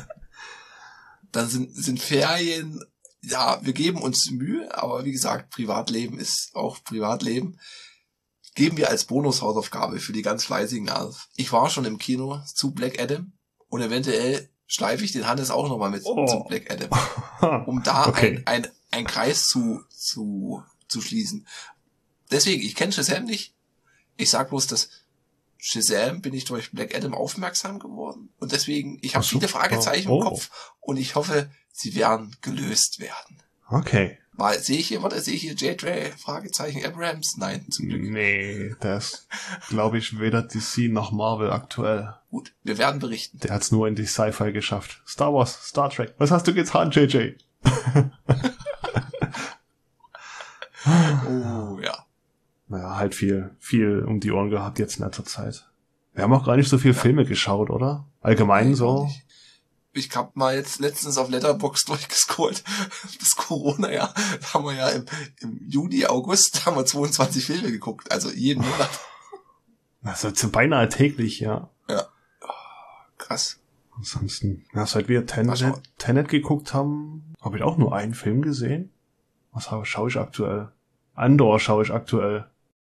[SPEAKER 1] Dann sind, sind Ferien, ja, wir geben uns Mühe, aber wie gesagt, Privatleben ist auch Privatleben. Geben wir als Bonus-Hausaufgabe für die ganz Fleißigen auf. Ich war schon im Kino zu Black Adam und eventuell schleife ich den Hannes auch nochmal mit
[SPEAKER 2] Oh.
[SPEAKER 1] zu Black Adam, um da
[SPEAKER 2] Okay.
[SPEAKER 1] ein, ein, ein Kreis zu, zu, zu schließen. Deswegen, ich kenne Shazam nicht. Ich sag bloß, dass Shazam bin ich durch Black Adam aufmerksam geworden. Und deswegen, ich habe
[SPEAKER 2] Ach so.
[SPEAKER 1] viele Fragezeichen
[SPEAKER 2] Oh.
[SPEAKER 1] im Kopf und ich hoffe, sie werden gelöst werden.
[SPEAKER 2] Okay.
[SPEAKER 1] Weil, sehe ich hier, warte, sehe ich hier J J, Fragezeichen, Abrams? Nein, zum Glück.
[SPEAKER 2] Nee, der ist, glaube ich, weder D C noch Marvel aktuell.
[SPEAKER 1] Gut, wir werden berichten.
[SPEAKER 2] Der hat's nur in die Sci-Fi geschafft. Star Wars, Star Trek. Was hast du getan, J J?
[SPEAKER 1] Oh, ja.
[SPEAKER 2] Naja, halt viel, viel um die Ohren gehabt jetzt in letzter Zeit. Wir haben auch gar nicht so viel ja. Filme geschaut, oder? Allgemein nee, so.
[SPEAKER 1] Ich hab mal jetzt letztens auf Letterboxd durchgescrollt. Das Corona-Jahr. Da haben wir ja im, im Juli, August haben wir zweiundzwanzig Filme geguckt. Also jeden Monat.
[SPEAKER 2] Also beinahe täglich, ja.
[SPEAKER 1] Ja. Oh, krass.
[SPEAKER 2] Ansonsten, ja, seit wir Tenet, Tenet geguckt haben, habe ich auch nur einen Film gesehen. Was schaue ich aktuell? Andor schaue ich aktuell.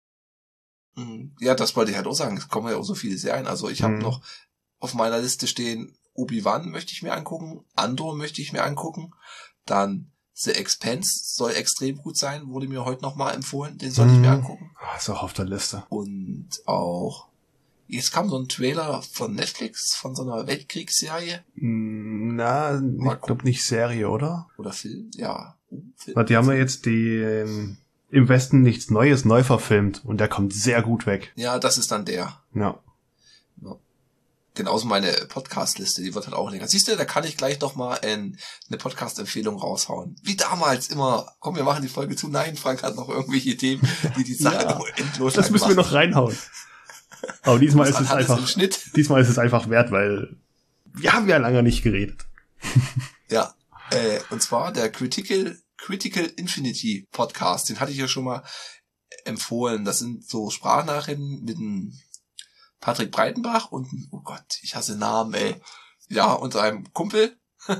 [SPEAKER 1] Ja, das wollte ich halt auch sagen. Es kommen ja auch so viele Serien. Also ich habe hm. noch auf meiner Liste stehen, Obi-Wan möchte ich mir angucken, Andor möchte ich mir angucken, dann The Expanse soll extrem gut sein, wurde mir heute nochmal empfohlen, den soll hm. ich mir angucken.
[SPEAKER 2] Ah, ist auch auf der Liste.
[SPEAKER 1] Und auch, jetzt kam so ein Trailer von Netflix, von so einer Weltkriegsserie.
[SPEAKER 2] Na, ich glaube nicht Serie, oder?
[SPEAKER 1] Oder Film, ja. Film.
[SPEAKER 2] Na, die haben ja jetzt die ähm, im Westen nichts Neues neu verfilmt und der kommt sehr gut weg.
[SPEAKER 1] Ja, das ist dann der.
[SPEAKER 2] Ja.
[SPEAKER 1] ja. Genauso meine Podcast-Liste, die wird halt auch länger. Siehst du, da kann ich gleich noch mal ein, eine Podcast-Empfehlung raushauen. Wie damals immer, komm, wir machen die Folge zu. Nein, Frank hat noch irgendwelche Themen, die die Sache
[SPEAKER 2] ja,
[SPEAKER 1] endlos
[SPEAKER 2] das müssen machen. Wir noch reinhauen. Aber diesmal ist es einfach,
[SPEAKER 1] es
[SPEAKER 2] diesmal ist es einfach wert, weil wir haben ja lange nicht geredet.
[SPEAKER 1] Ja, äh, und zwar der Critical, Critical Infinity Podcast, den hatte ich ja schon mal empfohlen. Das sind so Sprachnachrichten mit einem Patrick Breitenbach und, oh Gott, ich hasse Namen, ey. Ja, und einem Kumpel.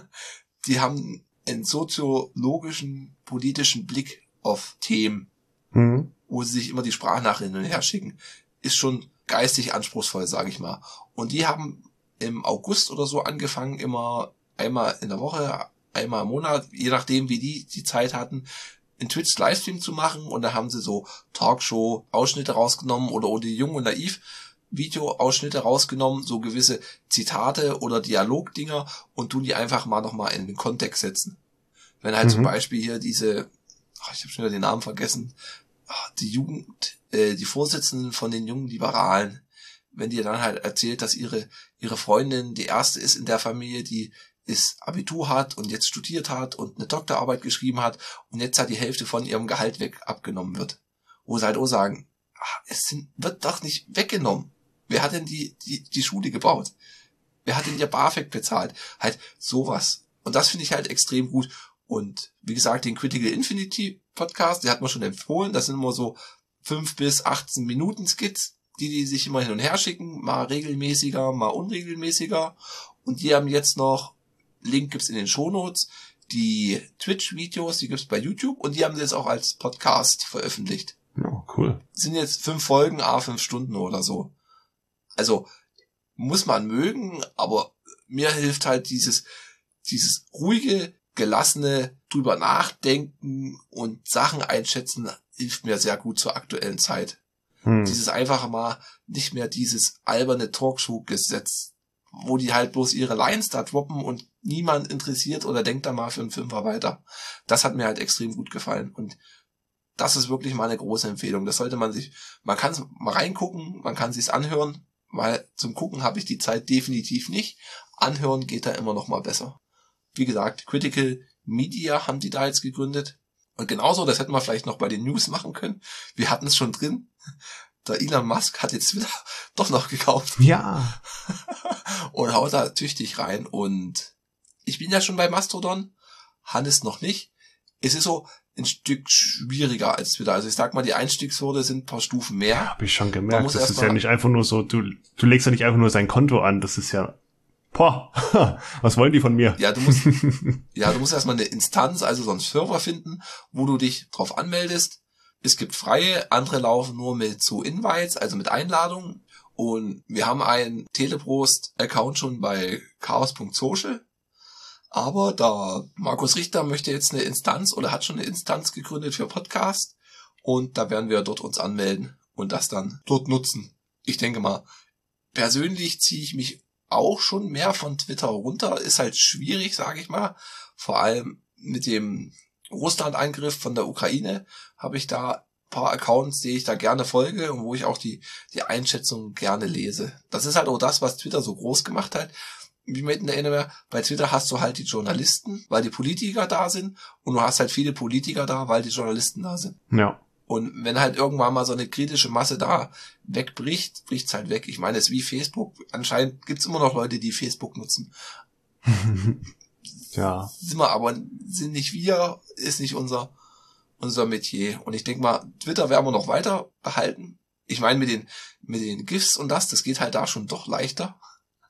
[SPEAKER 1] Die haben einen soziologischen, politischen Blick auf Themen, mhm. wo sie sich immer die Sprachnachrichten her schicken. Ist schon geistig anspruchsvoll, sage ich mal. Und die haben im August oder so angefangen, immer einmal in der Woche, einmal im Monat, je nachdem, wie die die Zeit hatten, in Twitch Livestream zu machen. Und da haben sie so Talkshow-Ausschnitte rausgenommen oder oder die Jung und Naiv Video-Ausschnitte rausgenommen, so gewisse Zitate oder Dialogdinger und tun die einfach mal nochmal in den Kontext setzen. Wenn halt mhm. zum Beispiel hier diese, ach, ich habe schon wieder den Namen vergessen, ach, die Jugend, äh, die Vorsitzenden von den jungen Liberalen, wenn die dann halt erzählt, dass ihre ihre Freundin die erste ist in der Familie, die ist Abitur hat und jetzt studiert hat und eine Doktorarbeit geschrieben hat und jetzt halt die Hälfte von ihrem Gehalt weg abgenommen wird. Wo sie halt auch sagen, ach, es sind, wird doch nicht weggenommen. Wer hat denn die, die, die Schule gebaut? Wer hat denn ihr BAföG bezahlt? Halt sowas. Und das finde ich halt extrem gut. Und wie gesagt, den Critical Infinity Podcast, der hat man schon empfohlen. Das sind immer so fünf bis achtzehn Minuten Skits, die die sich immer hin und her schicken. Mal regelmäßiger, mal unregelmäßiger. Und die haben jetzt noch, Link gibt's in den Shownotes, die Twitch-Videos, die gibt's bei YouTube. Und die haben sie jetzt auch als Podcast veröffentlicht.
[SPEAKER 2] Oh, cool.
[SPEAKER 1] Sind jetzt fünf Folgen, a fünf Stunden oder so. Also, muss man mögen, aber mir hilft halt dieses, dieses ruhige, gelassene, drüber nachdenken und Sachen einschätzen, hilft mir sehr gut zur aktuellen Zeit. Hm. Dieses einfach mal nicht mehr dieses alberne Talkshow-Gesetz, wo die halt bloß ihre Lines da droppen und niemand interessiert oder denkt da mal für einen Fünfer weiter. Das hat mir halt extrem gut gefallen und das ist wirklich mal eine große Empfehlung. Das sollte man sich, man kann mal reingucken, man kann sich's anhören, weil zum Gucken habe ich die Zeit definitiv nicht. Anhören geht da immer noch mal besser. Wie gesagt, Critical Media haben die da jetzt gegründet. Und genauso, das hätten wir vielleicht noch bei den News machen können. Wir hatten es schon drin. Der Elon Musk hat jetzt wieder doch noch gekauft.
[SPEAKER 2] Ja.
[SPEAKER 1] Und haut da tüchtig rein. Und ich bin ja schon bei Mastodon. Hannes noch nicht. Es ist so ein Stück schwieriger als Twitter. Also ich sag mal, die Einstiegshürde sind ein paar Stufen mehr.
[SPEAKER 2] Ja, hab ich schon gemerkt. Das ist ja nicht einfach nur so, du, du legst ja nicht einfach nur sein Konto an. Das ist ja, boah, was wollen die von mir?
[SPEAKER 1] Ja, du musst, ja, du musst erstmal eine Instanz, also so einen Server finden, wo du dich drauf anmeldest. Es gibt freie, andere laufen nur mit so Invites, also mit Einladungen. Und wir haben einen Teleprost-Account schon bei chaos punkt social. Aber da Markus Richter möchte jetzt eine Instanz oder hat schon eine Instanz gegründet für Podcast und da werden wir dort uns anmelden und das dann dort nutzen. Ich denke mal, persönlich ziehe ich mich auch schon mehr von Twitter runter. Ist halt schwierig, sage ich mal. Vor allem mit dem Russland-Angriff von der Ukraine habe ich da ein paar Accounts, die ich da gerne folge und wo ich auch die die Einschätzung gerne lese. Das ist halt auch das, was Twitter so groß gemacht hat. wie man in der Erinnerung, bei Twitter hast du halt die Journalisten, weil die Politiker da sind und du hast halt viele Politiker da, weil die Journalisten da sind.
[SPEAKER 2] Ja.
[SPEAKER 1] Und wenn halt irgendwann mal so eine kritische Masse da wegbricht, bricht's halt weg. Ich meine, es ist wie Facebook. Anscheinend gibt's immer noch Leute, die Facebook nutzen.
[SPEAKER 2] Ja.
[SPEAKER 1] Sind wir aber, sind nicht wir, ist nicht unser, unser Metier. Und ich denke mal, Twitter werden wir noch weiter behalten. Ich meine, mit den, mit den GIFs und das, das geht halt da schon doch leichter.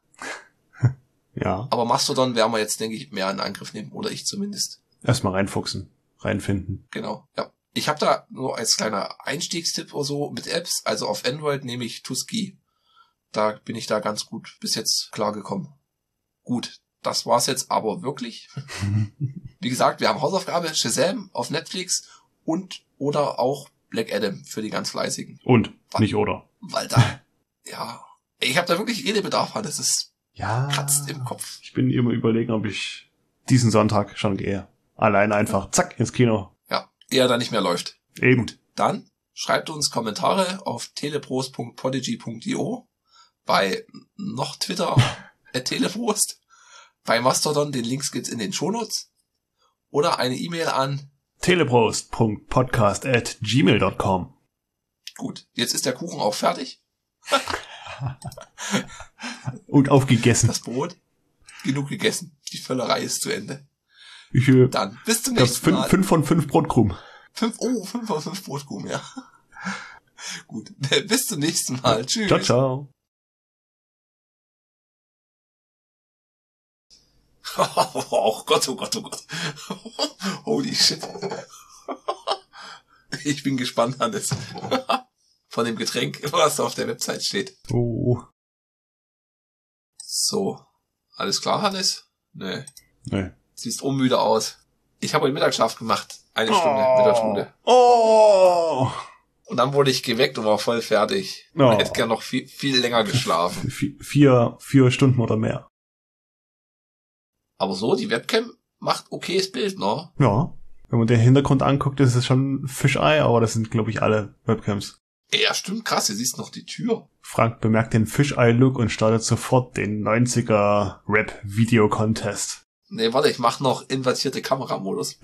[SPEAKER 2] Ja.
[SPEAKER 1] Aber Mastodon werden wir jetzt, denke ich, mehr in Angriff nehmen. Oder ich zumindest.
[SPEAKER 2] Erstmal reinfuchsen. Reinfinden.
[SPEAKER 1] Genau, ja. Ich habe da nur als kleiner Einstiegstipp oder so mit Apps, also auf Android nehme ich Tuski. Da bin ich da ganz gut bis jetzt klargekommen. Gut, das war's jetzt aber wirklich. Wie gesagt, wir haben Hausaufgabe, Shazam auf Netflix und oder auch Black Adam für die ganz Fleißigen.
[SPEAKER 2] Und,
[SPEAKER 1] weil,
[SPEAKER 2] nicht oder.
[SPEAKER 1] Weil da, ja, ich habe da wirklich Redebedarf, das ist
[SPEAKER 2] ja,
[SPEAKER 1] kratzt im Kopf.
[SPEAKER 2] Ich bin immer überlegen, ob ich diesen Sonntag schon gehe. Allein einfach, zack, ins Kino.
[SPEAKER 1] Ja, eher da nicht mehr läuft.
[SPEAKER 2] Eben.
[SPEAKER 1] Gut, dann schreibt uns Kommentare auf teleprost punkt podigy punkt io, bei noch Twitter at teleprost, bei Mastodon, den Links gibt's in den Shownotes, oder eine E-Mail an
[SPEAKER 2] teleprost punkt podcast at gmail punkt com.
[SPEAKER 1] Gut, jetzt ist der Kuchen auch fertig.
[SPEAKER 2] Und aufgegessen.
[SPEAKER 1] Das Brot, genug gegessen. Die Völlerei ist zu Ende.
[SPEAKER 2] Ich, äh,
[SPEAKER 1] Dann, bis zum
[SPEAKER 2] das
[SPEAKER 1] nächsten
[SPEAKER 2] fünf,
[SPEAKER 1] Mal.
[SPEAKER 2] Fünf von fünf Brotkrumen.
[SPEAKER 1] Fünf, oh, fünf von fünf Brotkrumen, ja. Gut, bis zum nächsten Mal. Tschüss.
[SPEAKER 2] Ciao, ciao.
[SPEAKER 1] Oh Gott, oh Gott, oh Gott. Holy shit. Ich bin gespannt, Hannes. Von dem Getränk, was da auf der Website steht.
[SPEAKER 2] Oh.
[SPEAKER 1] So. Alles klar, Hannes? Nee.
[SPEAKER 2] Nee.
[SPEAKER 1] Siehst unmüde aus. Ich habe heute Mittagsschlaf gemacht. Eine Stunde
[SPEAKER 2] Oh.
[SPEAKER 1] mit der Schule.
[SPEAKER 2] Oh.
[SPEAKER 1] Und dann wurde ich geweckt und war voll fertig.
[SPEAKER 2] Oh.
[SPEAKER 1] Ich hätte gern noch viel, viel länger geschlafen.
[SPEAKER 2] V- vier, vier Stunden oder mehr.
[SPEAKER 1] Aber so, die Webcam macht okayes Bild, ne?
[SPEAKER 2] Ja. Wenn man den Hintergrund anguckt, ist es schon Fischei, aber das sind, glaube ich, alle Webcams.
[SPEAKER 1] Ja, stimmt, krass, du siehst noch die Tür.
[SPEAKER 2] Frank bemerkt den Fischei-Look und startet sofort den neunziger Rap-Video-Contest.
[SPEAKER 1] Nee, warte, ich mach noch invertierte Kameramodus.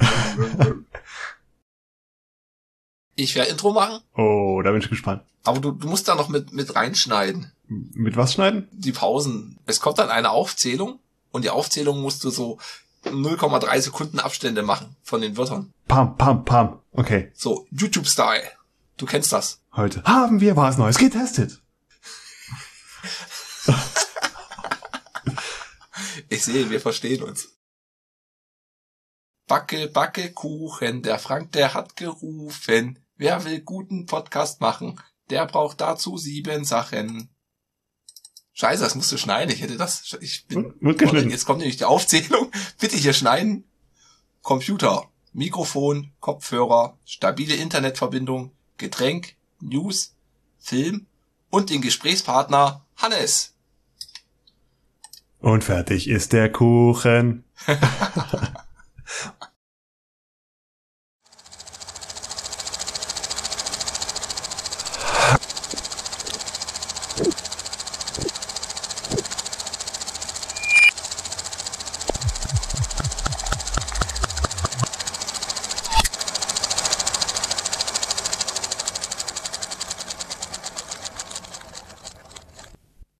[SPEAKER 1] Ich werde Intro machen.
[SPEAKER 2] Oh, da bin ich gespannt.
[SPEAKER 1] Aber du, du musst da noch mit, mit reinschneiden.
[SPEAKER 2] Mit was schneiden?
[SPEAKER 1] Die Pausen. Es kommt dann eine Aufzählung und die Aufzählung musst du so null Komma drei Sekunden Abstände machen von den Wörtern.
[SPEAKER 2] Pam, pam, pam. Okay.
[SPEAKER 1] So, YouTube-Style. Du kennst das.
[SPEAKER 2] Heute haben wir was Neues getestet.
[SPEAKER 1] Ich sehe, wir verstehen uns. Backe, backe, Kuchen, der Frank, der hat gerufen. Wer will guten Podcast machen? Der braucht dazu sieben Sachen. Scheiße, das musst du schneiden. Ich hätte das, ich bin,
[SPEAKER 2] Wird geschnitten.
[SPEAKER 1] jetzt kommt nämlich die Aufzählung. Bitte hier schneiden. Computer, Mikrofon, Kopfhörer, stabile Internetverbindung, Getränk, News, Film und den Gesprächspartner Hannes.
[SPEAKER 2] Und fertig ist der Kuchen.